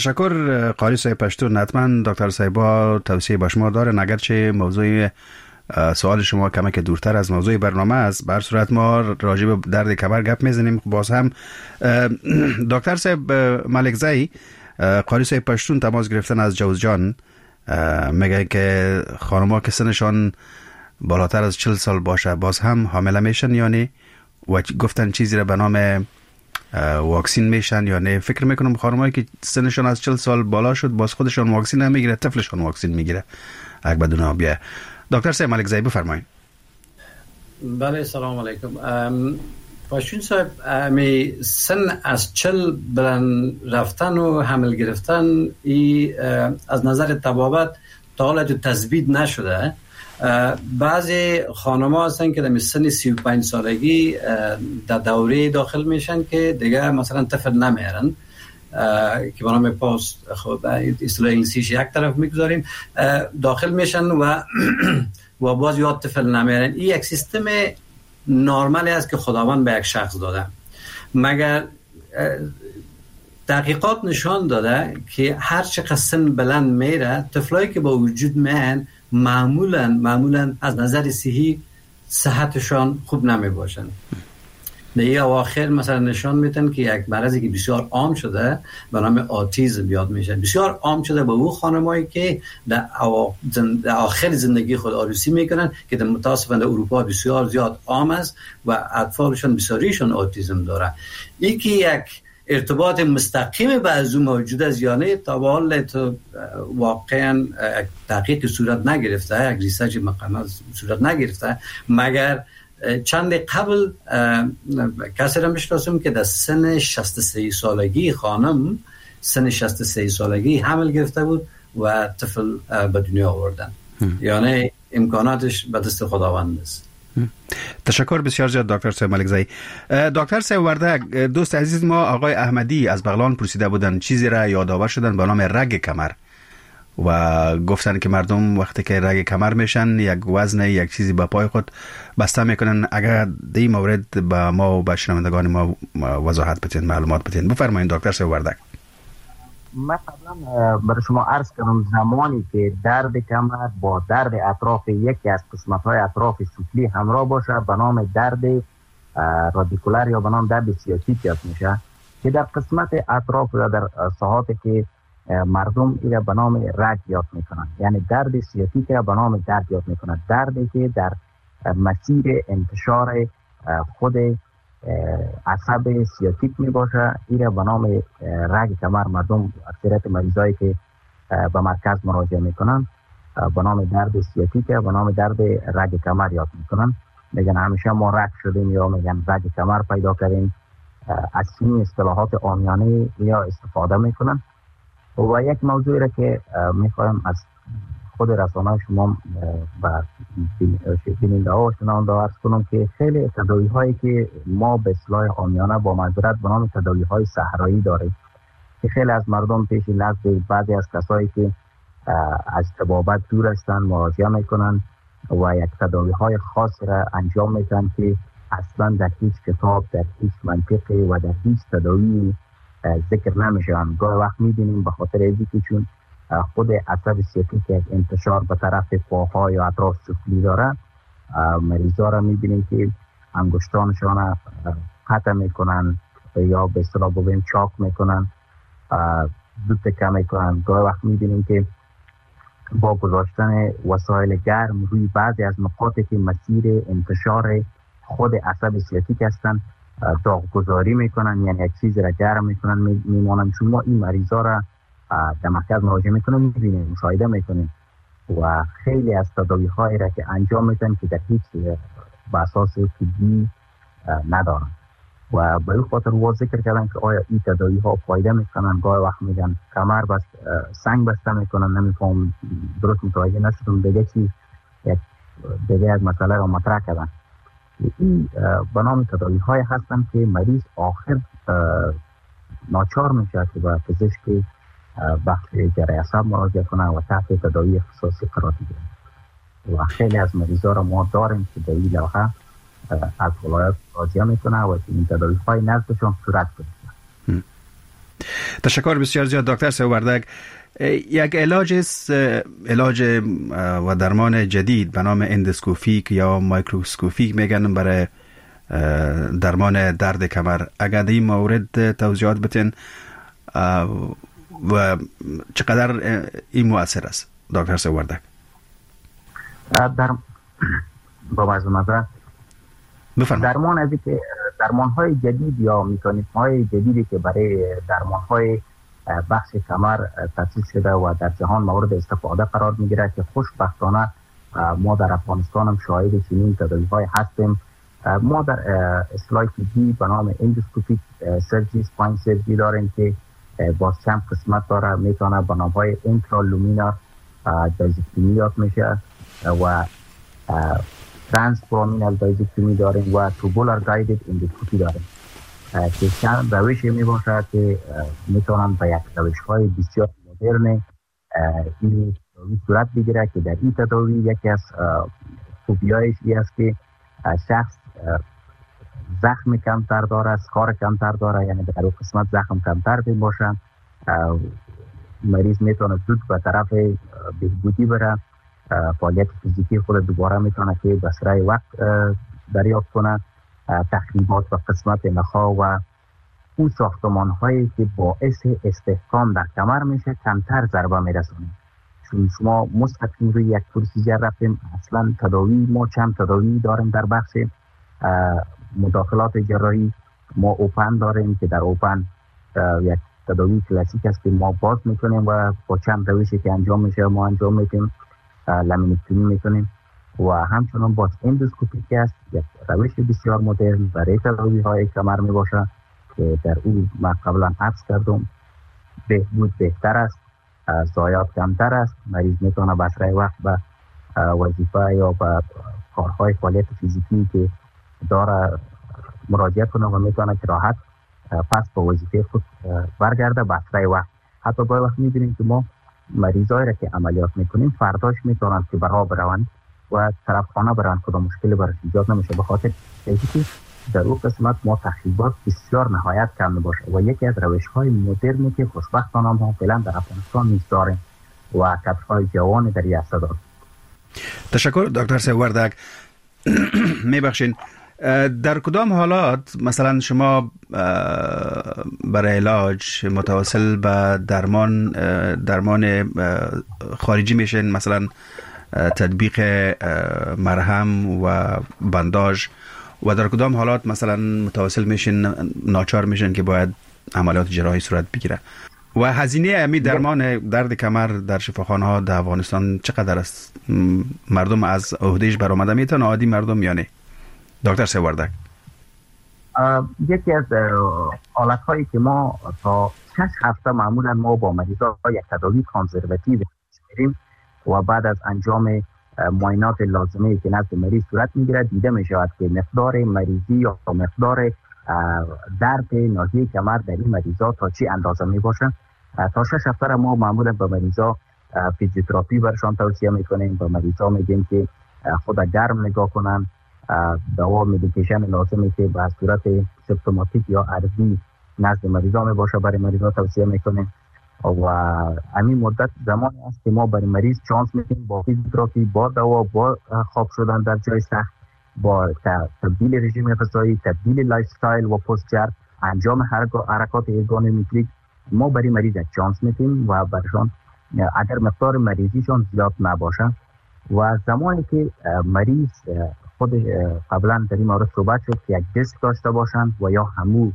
تشکر قاری صاحب پشتون. حتما دکتر صاحبا توصیه با شما دارن اگرچه موضوع سوال شما کمک دورتر از موضوع برنامه است. به هر صورت ما راجع به درد کمر گپ میزنیم. باز هم دکتر صاحب ملکزی قاری صاحب پشتون تماس گرفتن از جوزجان، میگه که خانم‌ها که سنشان بالاتر از چهل سال باشه باز هم حامله میشن یا نه، و گفتن چیزی را به نام واکسین میشن یا نه. فکر میکنم خانمایی که سنشان از چهل سال بالا شد باز خودشان واکسین هم میگیره، طفلشان واکسین میگیره اگه بدون بیه. دکتر صاحب ملکزی بفرمایید. بله سلام علیکم. پاشون صاحب، امی سن از چل بلند رفتن و حمل گرفتن ای از نظر طبابت تا حالا تو تثبیت نشده. بعضی خانم‌ها هستن که در سن سی و پنج سالگی در دوره داخل میشن که دیگه مثلا طفل نمیارن که به نام پاست، خب اصطلاح انگلیسیش یک طرف میگذاریم، داخل میشن و و باز یاد طفل نمیارن. این یک سیستم نرمالی است که خداوند به یک شخص داده، مگر تحقیقات نشان داده که هر چقدر سن بلند میره طفلایی که با وجود میان معمولا معمولا از نظر صحی صحتشان خوب نمی باشن. در اواخر مثلا نشان میدن که یک مرضی که بسیار عام شده به نام آتیزم یاد میشه، بسیار عام شده به او خانمایی که در, او... در آخر زندگی خود عروسی میکنن که در متاسفانه در اروپا بسیار زیاد عام است و اطفالشان بسیاریشون آتیزم داره. این که یک ارتباط مستقیم با از اون موجود است یا نه تا به حال تو واقعا تحقیق صورت نگرفته، یک ریسرچ مقام صورت نگرفته، مگر چند قبل کسی را میشناسم که در سن شصت و سه سالگی خانم سن شصت و سه سالگی حمل گرفته بود و طفل به دنیا آوردن. یعنی امکاناتش به دست خداوند است. تشکر بسیار زیاد دکتر صاحب ملکزی. دکتر صاحب وردک، دوست عزیز ما آقای احمدی از بغلان پرسیده بودن، چیزی را یادآور شدن به نام رگ کمر و گفتن که مردم وقتی که رگ کمر میشن یک وزن یک چیزی به پای خود بسته میکنن. اگر در این مورد به ما و به شنوندگان ما وضاحت بدین، معلومات بدین. بفرمایید دکتر صاحب وردک. من قبلا برای شما عرض کردم زمانی که درد کمر با درد اطراف یکی از قسمت‌های اطراف سفلی همراه باشه به نام درد رادیکولار یا به نام درد سیاتیک یاد میشه، که در قسمت اطراف یا در ساحاتی که مردم ایره به نام رگ یاد میکنن، یعنی درد سیاتیک را به نام درد یاد میکنن، دردی که در مسیر انتشار خود عصب سیاتیک می باشه. ایره به نام رگ کمر مردم اکثریت مریضایی که به مرکز مراجعه میکنن به نام درد سیاتیک به نام درد رگ کمر یاد میکنن. میگن همیشه ما رگ شدیم یا میگن رگ کمر پیدا کردیم. از این اصطلاحات عامیانه یا استفاده میکنن. و یک موضوعی را که میخوایم از خود رسانه شما و بیننده ها و شنونده ها عرض کنم که خیلی تداوی هایی که ما به اصطلاح عامیانه با معذرت به نام تداوی های صحرایی داریم که خیلی از مردم پیش نزد بعضی از کسایی که از طبابت دور هستند مراجعه میکنن و یک تداوی های خاص را انجام میدن که اصلا در هیچ کتاب، در هیچ منطقه و در هیچ تداوی ذکر نمیشن. گاهی وقت میبینیم به خاطر اینکه چون خود عصب سیاتیک یک انتشار به طرف پاها یا اطراف سفلی داره، مریضا را میبینیم که انگشتانشان قطع میکنن یا به اصطلاح بگویم چاک میکنن، دو تکه میکنن. گاهی وقت میبینیم که با گذاشتن وسایل گرم روی بعضی از نقاطی که مسیر انتشار خود عصب سیاتیک هستن داغگذاری میکنن، یعنی یک چیزی را گرم میکنن میمانن. چون ما این مریضا را در مرکز مراجعه میکنن میبینیم، مشاهده میکنیم و خیلی از تداوی هایی را که انجام میدن که در هیچ به اساس طبی ندارن و به این خاطر وا ذکر کردن که آیا این تداوی ها فایده میکنن. گاهی وقت میگن کمر بس سنگ بسته میکنن، نمیفهم درست متوجه نشدم دیگه چی یک دیگه از مسئله را مطرح کردن. این به نام تداوی های هستن که مریض آخر ناچار میشه که به پزشک بخش جراحی عصب مراجعه کنه و تحت تداوی اختصاصی قرار بگیره و خیلی از مریضا را ما داریم که در این لوحه از ولایت مراجعه میکنه و این تداوی های نزدشان صورت بگیره. تشکر بسیار زیاد دکتر سوردگ. یک علاج است، علاج و درمان جدید به نام اندوسکوپیک یا مایکروسکوپیک میگن برای درمان درد کمر. اگر در این مورد توضیحات بتین و چقدر این مؤثر است دکتر سوردگ؟ در با معذرت بفرمایید. درمان از که درمان های جدید یا مکانیزم های جدیدی که برای درمان های بخش کمر تأسیس شده و در جهان مورد استفاده قرار میگیره که خوشبختانه ما در افغانستان هم شاهد چنین تداوی های هستیم. ما در اصطلاح طبی به نام اندوسکوپیک سرجری، اسپاین سرجری داریم که باز چند قسمت داره، میتونه به نام های انترالومینار دایزکتومی یاد میشه و ترانسفورامینال دایزکتومی داریم و توبولار گایدد اندوسکوپی داریم که چند روشی می باشه که میتونن به یک روش های بسیار مدرن این صورت بگیره که در این تداوی یکی از خوبیایش این است که شخص زخم کمتر داره، سکار کمتر داره، یعنی در اون قسمت زخم کمتر بی باشه. مریض میتونه زود به طرف بهبودی بره، فعالیت فیزیکی خود دوباره میتونه که بسرعی وقت دریافت کنه. تخریبات و قسمت نخا و اون ساختمان هایی که باعث استحکام در کمر میشه کمتر ضربه میرسونه. چون شما مستقیم روی یک پروسیجر رفتیم، اصلا تداوی ما چند تداوی داریم در بخش مداخلات جراحی. ما اوپن داریم که در اوپن یک تداوی کلاسیک است که ما باز میکنیم و با چند روشی که انجام میشه ما انجام میکنیم، لامینکتومی میکنیم و همچنان باز اندوسکوپیک است، یک روش بسیار مدرن برای تداوی های کمر می باشه که در او من قبلا عرض کردم بهبود بهتر است، ضایعات کمتر است. مریض میتونه بسرعی وقت به وظیفه یا به کارهای فعالیت فیزیکی که داره مراجعه کنه و میتونه که راحت پس به وظیفه خود برگرده بسرعی وقت. حتی گاهی وقت میبینیم که ما مریضایی را که عملیات میکنیم فرداش میتونن که برها بروند و طرف خانه برن، کدام مشکلی برش ایجاد نمیشه، به خاطر اینکه در اون قسمت ما تخریبات بسیار نهایت کم باشه و یکی از روش های مدرنی که خوشبختانه ما فعلا در افغانستان نیست داریم و کسرهای جوان در این عرصه داریم. تشکر دکتر سوردگ. میبخشین در کدام حالات مثلا شما برای علاج متواصل به درمان درمان خارجی میشین، مثلا تطبیق مرهم و بنداژ، و در کدام حالات مثلا متواصل میشین ناچار میشین که باید عملیات جراحی صورت بگیره؟ و هزینه امی درمان درد کمر در شفاخانه ها در افغانستان چقدر است؟ مردم از عهدهش برآمده میتونه، عادی مردم یا نه؟ دکتر سوردگ. یکی از حالت هایی که ما تا شش هفته معمولا ما با مریضا یک تداوی کانزرواتیو میریم و بعد از انجام معاینات لازمه که نزد مریض صورت میگیره دیده میشود که مقدار مریضی یا مقدار درد ناحیه کمر در این مریضا تا چی اندازه میباشه. تا شش هفته را ما معمولا به مریضا فیزیوتراپی برشان توصیه میکنیم، به مریضا میگیم که خود گرم نگاه کنن، دوا مدیکیشن لازمی که به صورت سیمپتوماتیک یا عرضی نزد مریضا میباشه برای مریضا توصیه میکنیم و همین مدت زمانی است که ما برای مریض چانس میدیم با فیزیوتراپی، با دوا، با خواب شدن در جای سخت، با تبدیل رژیم غذایی، تبدیل لایف استایل و پوسچر، انجام حرکات ارگونومتریک ما برای مریض چانس میدیم و برشان اگر مقدار مریضیشون زیاد نباشه و زمانی که مریض خود قبلا در این مورد صحبت شد که یک دیسک داشته باشند و یا همو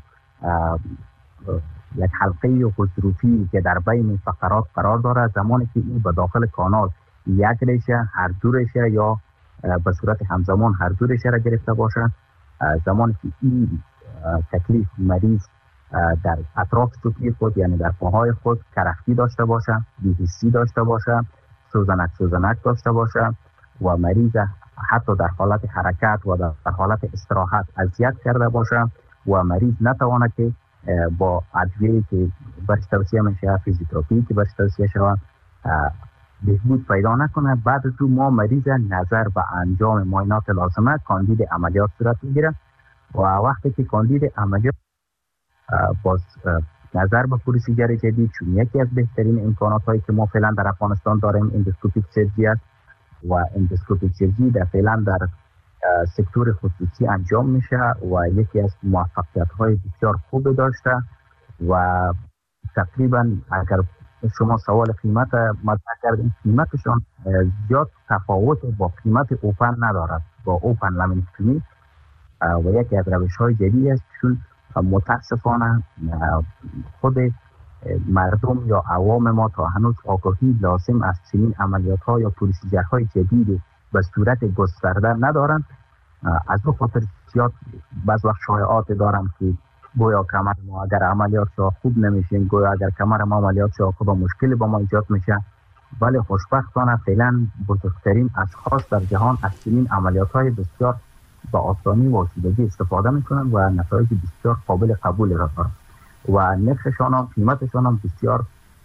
یک حلقه غضروفی که در بین فقرات قرار داره، زمانی که این به داخل کانال یک ریشه، هر دو ریشه یا به صورت همزمان هر دو ریشه را گرفته باشند، زمانی که این تکلیف مریض در اطراف سطحی خود یعنی در پاهای خود کرختی داشته باشند، بی‌حسی داشته باشند، سوزنک سوزنک داشته باشند و مریض حتی در حالت حرکت و در حالت استراحت اذیت کرده باشند و مریض نتواند که با ادویه‌ای که برش توصیه میشه، فیزیوتراپی که برش توصیه شود، بهبود پیدا نکنه. بعد از اون ما مریض نظر به انجام معاینات لازمه کاندید عملیات صورت میگیره و وقتی که کاندید عملیات باز نظر به پروسیجر جدید، چون یکی از بهترین امکانات هایی که ما فعلا در افغانستان داریم اندوسکوپیک سرجری است و اندوسکوپیک سرجری در فعلا در سکتور خصوصی انجام میشه و یکی از موفقیت های بسیار خوب داشته و تقریبا اگر شما سوال قیمت مطرح کردین، قیمتشان زیاد تفاوت با قیمت اوپن ندارد، با اوپن لامینکتومی و یکی از روش های جدید است. چون متاسفانه خود مردم یا عوام ما تا هنوز آگاهی لازم از چنین عملیات ها یا پروسیجر های جدید به صورت گسترده ندارند. از اون خاطر زیاد بعض وقت شایعات دارم که گویا کمر ما اگر عملیات شا خوب نمیشه، گویا اگر کمر ما عملیات شا خوب مشکل با ما ایجاد میشه. ولی خوشبختانه فعلا بزرگترین اشخاص در جهان از چنین عملیات های بسیار با آسانی و آسودگی استفاده میکنن و نتایج بسیار قابل قبول را دارن و نرخشان هم قیمتشان هم بسیار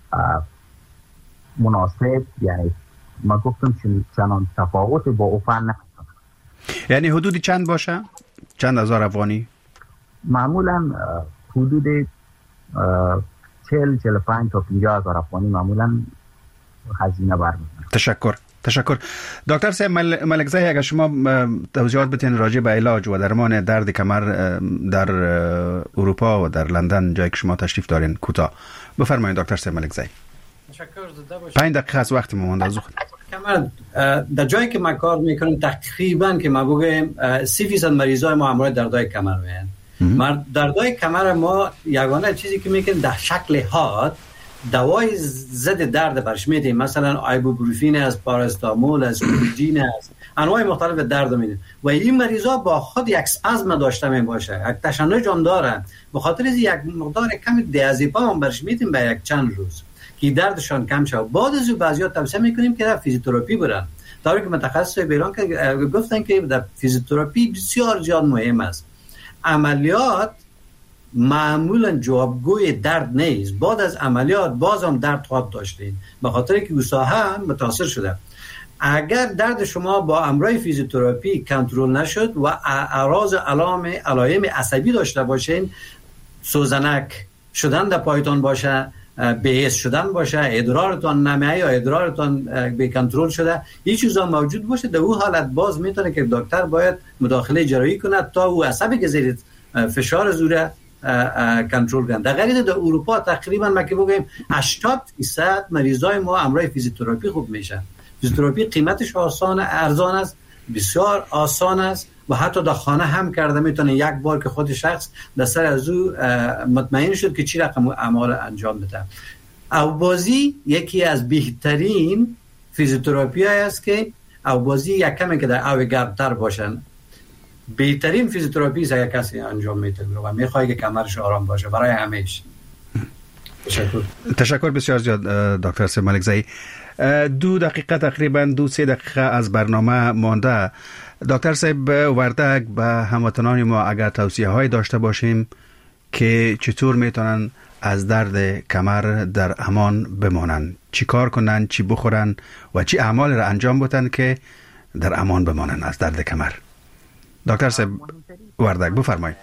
مناسب، یعنی ما گفتم چنان تفاوت با اوپن نمیکنن. یعنی حدودی چند باشه؟ چند هزار افغانی؟ معمولا حدود چهل چهل و پنج تا پنجاه هزار افغانی معمولا هزینه برمی‌دارن. تشکر تشکر دکتر صاحب ملکزی، اگر شما توضیحات بتین راجع به علاج و درمان درد کمر در اروپا و در لندن جایی که شما تشریف دارین کوتاه بفرمایید. دکتر صاحب ملکزی. تشکر داده باشید. پنج دقیقه از وقت ما مونده. کمر در جایی که ما کار میکنیم تقریبا که ما بگیم سی درصد مریضای ما همراه دردای کمر میان. ما دردای کمر ما یگانه چیزی که میکنیم در شکل حاد دوای ضد درد برش میدیم، مثلا آیبوپروفین از پاراستامول از کولیجین است، انواع مختلف درد میدیم و این مریضا با خود یک اسپازم داشته می باشه، یک تشنج هم دارن، به خاطر از یک مقدار کمی دیازپام هم برش میدیم به یک چند روز که دردشان کم شه. بعد از بعضیا توصیه میکنیم که در فیزیوتراپی برن. طوری که متخصص بیرون که گفتن که در فیزیوتراپی بسیار زیاد مهم است. عملیات معمولا جوابگوی درد نیست، بعد از عملیات باز هم درد خواهد داشتین به خاطر که او ساحه متاثر شده. اگر درد شما با امرای فیزیوتراپی کنترل نشد و اعراض علائم علائم عصبی داشته باشین، سوزنک شدن در پایتان باشه، بی‌حس شدن باشه، ادرارتان نمیه یا ادرارتان به کنترل شده، این چیزا موجود باشه، در اون حالت باز میتونه که دکتر باید مداخله جراحی کنه تا او عصبی که زیر فشار زوره کنترل کنند. در غیر در اروپا تقریبا ما که بگیم هشتاد درصد مریضای ما امرای فیزیوتراپی خوب میشن. فیزیوتراپی قیمتش آسان ارزان است، بسیار آسان است و حتی در خانه هم کرده میتونه یک بار که خود شخص در سر از او مطمئن شد که چی رقم اعمال انجام بده. اوبازی یکی از بهترین فیزیوتراپی است که اوبازی یک کمی که در او گرمتر باشن بهترین فیزیوتراپی است. اگر کسی انجام میده و میخواد که کمرش آرام باشه برای همیشه. تشکر تشکر بسیار زیاد دکتر صاحب ملکزی. دو دقیقه تقریبا دو سه دقیقه از برنامه مانده. دکتر صاحب وردک به هموطنان ما اگر توصیه های داشته باشیم که چطور میتونن از درد کمر در امان بمانن، چی کار کنن، چی بخورن و چی اعمال را انجام بدن که در امان بمانن از درد کمر. دکتر صاحب وردک بفرمایید.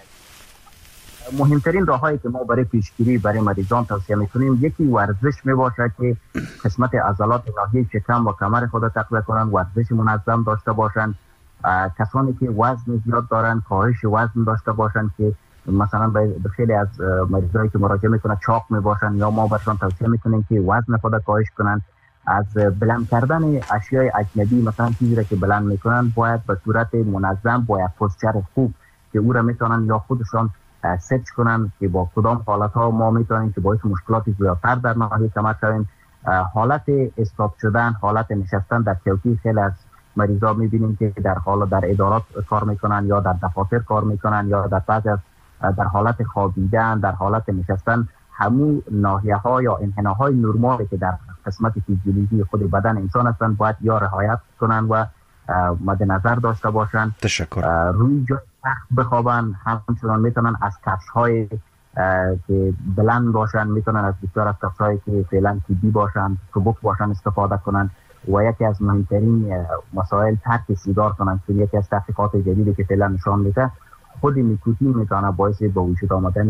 مهمترین راههایی که ما برای پیشگیری برای مریضان توصیه میکنیم، یکی ورزش میباشه که قسمت عضلات ناحیه شکم و کمر خود تقویت کنن، ورزش منظم داشته باشن. کسانی که وزن زیاد دارن کاهش وزن داشته باشن که مثلا به خیلی از مریضایی که مراجعه میکنن چاق میباشن یا ما برشان توصیه میکنیم که وزن خود کاهش کنن. از بلند کردن اشیاء اجنبی مثلا چیزی را که بلند میکنن باید به صورت منظم با یک پوزیشن خوب که او را میتونن یا خودشان سرچ کنن که با کدام حالت ها ما میتونیم که باعث مشکلات زیادتر در ناحیه کمر شویم. حالت استاپ شدن، حالت نشستن در چوکی، خیلی از مریضا میبینیم که در حال در ادارات کار میکنن یا در دفاتر کار میکنن یا در بعضی از در حالت خوابیدن، در حالت نشستن، همون ناحیه ها یا انحناهای نرمالی که در قسمت فیزیولوژی خود بدن انسان هستن باید یا رعایت کنن و مد نظر داشته باشن. تشکر. روی جای سخت بخوابن، همچنان میتونن از کفش های که بلند باشن، میتونن از بسیار از کفش هایی که فعلا تیبی باشن، سبک باشن استفاده کنن و یکی از مهمترین مسائل ترک سیگار کنن که یکی از تحقیقات جدیدی که فعلا نشان میده خود نیکوتین میتونه باعث به وجود آمدن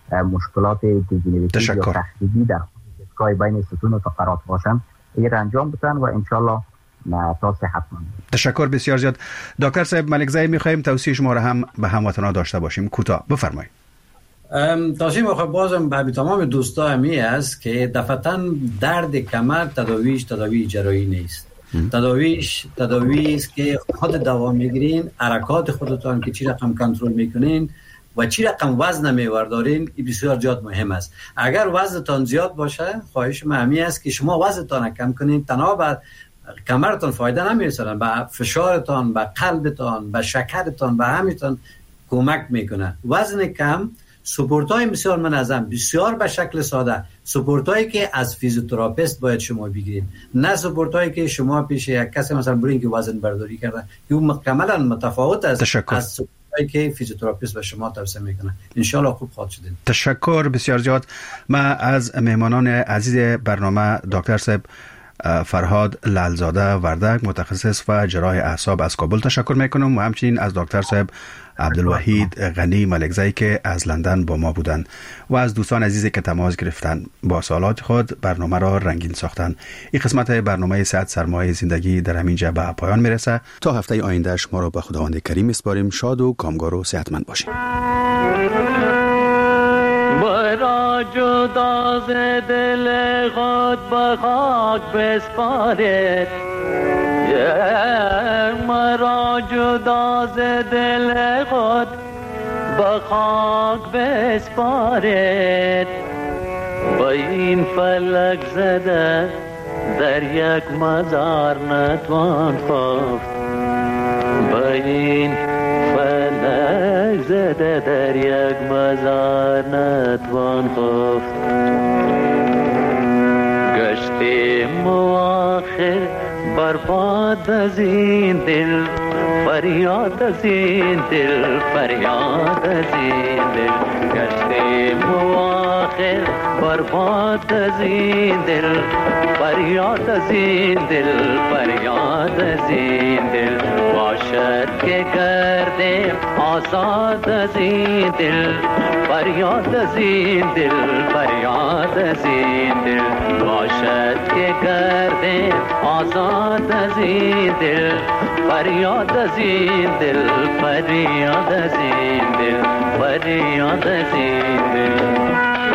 مشکلات دیجنریتیو یا تشکر. تخریبی در دستگاه بین ستون و فقرات باشن این انجام بتن و انشالله تا صحت مند. تشکر بسیار زیاد. دکتر صاحب ملکزی میخوایم توصیه شما را هم به هموطنان داشته باشیم. کوتاه بفرمایید. توصیه میخوام بازم به تمام دوستا همی است که دفعتاً درد کمر تداویش تداوی جراحی نیست. تداویش تداوی است که خود دوا میگیرین، حرکات خودتان که چی رقم کنترل میکنین و چی رقم وزن میوردارین، این بسیار زیاد مهم است. اگر وزنتان زیاد باشه خواهش من همی است که شما وزنتان کم کنین، تنها به کمرتان فایده نمیرسه، به فشارتان، به قلبتان، به شکرتان، به همیتان کمک میکنه. وزن کم، سپورتای بسیار منظم، بسیار به شکل ساده، سپورتایی که از فیزیوتراپیست باید شما بگیرید، نه سپورتایی که شما پیش یک کسی مثلا برین که وزن برداری کرده، که اون کاملا متفاوت است تشکر. از سپورتایی که فیزیوتراپیست به شما توصیه میکنه. ان شاء الله خوب خواهد شدین. تشکر بسیار زیاد. من از مهمانان عزیز برنامه دکتر صاحب فرهاد لعلزاده وردک، متخصص و جراح اعصاب از کابل تشکر میکنم و همچنین از دکتر صاحب عبدالوحید غنی ملکزی که از لندن با ما بودند و از دوستان عزیزی که تماس گرفتند با سوالات خود برنامه را رنگین ساختند. این قسمت برنامه صحت سرمایه زندگی در همینجا به پایان میرسه. تا هفته آینده شما را به خداوند کریم میسپاریم. شاد و کامگار و صحتمند باشید. مرا جدا ز دل خود به خاک بسپارید، مرا جدا ز دل خود به خاک بسپارید، با این فلک زده در یک مزار نتوان خفت، با این فلک زده در یک مزار نتوان خفت. گشتیم آخر برباد از این دل، فریاد از این دل، فریاد از این دل. گشتیم آخر برباد از این دل، فریاد از این دل، فریاد از این دل. باشد که گردیم آزاد از این دل، فریاد از این دل، فریاد از این دل. باشد که گردیم آزاد از این دل، فریاد از این دل، فریاد از این دل، فریاد از این دل.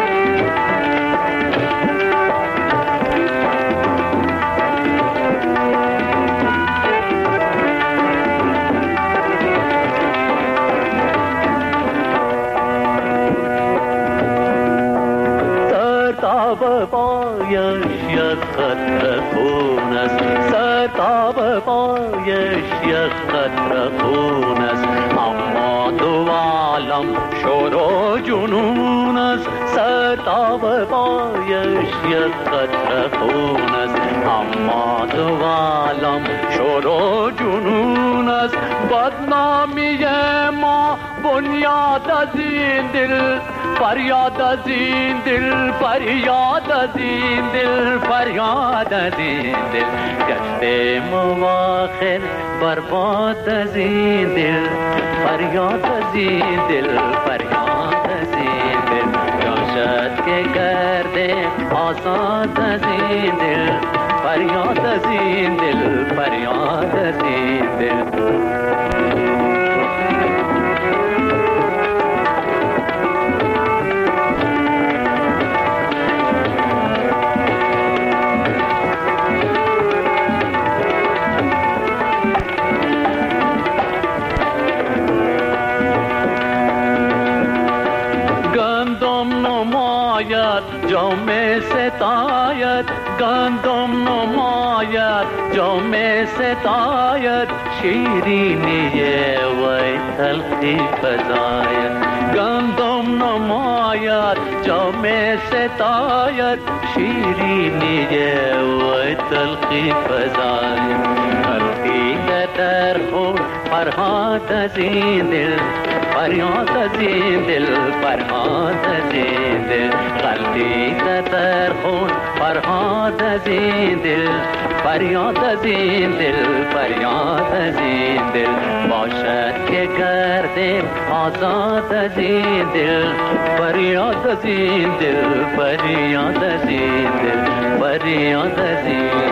پایش یک قطره خون است، سرتاب پایش یک قطره خون است، اما دو عالم شور و جنون است. سرتاب پایش یک قطره خون است، اما دو عالم شور و جنون است. بدنامی ما بنیاد از این دل، فریاد از این دل، فریاد از این دل، فریاد از این دل. گشتیم آخر برباد از این دل، فریاد از این دل، فریاد از این دل. جاشد که گردیم آزاد از این دل، فریاد از این دل، فریاد از این دل. جام ستاید گندم نماید، جام ستاید شیرینی وی تلخی فزاید. گندم نماید جام ستاید شیرینی وی تلخی فزاید. تلخی در خون فرهاد از این دل، فریاد از این دل، فرهاد از این دل، غلطیده در خون فرهاد از این دل، فریاد از این دل، فریاد از این دل، باشد که گردیم آزاد از این دل، فریاد از این دل، فریاد از این دل، فریاد از این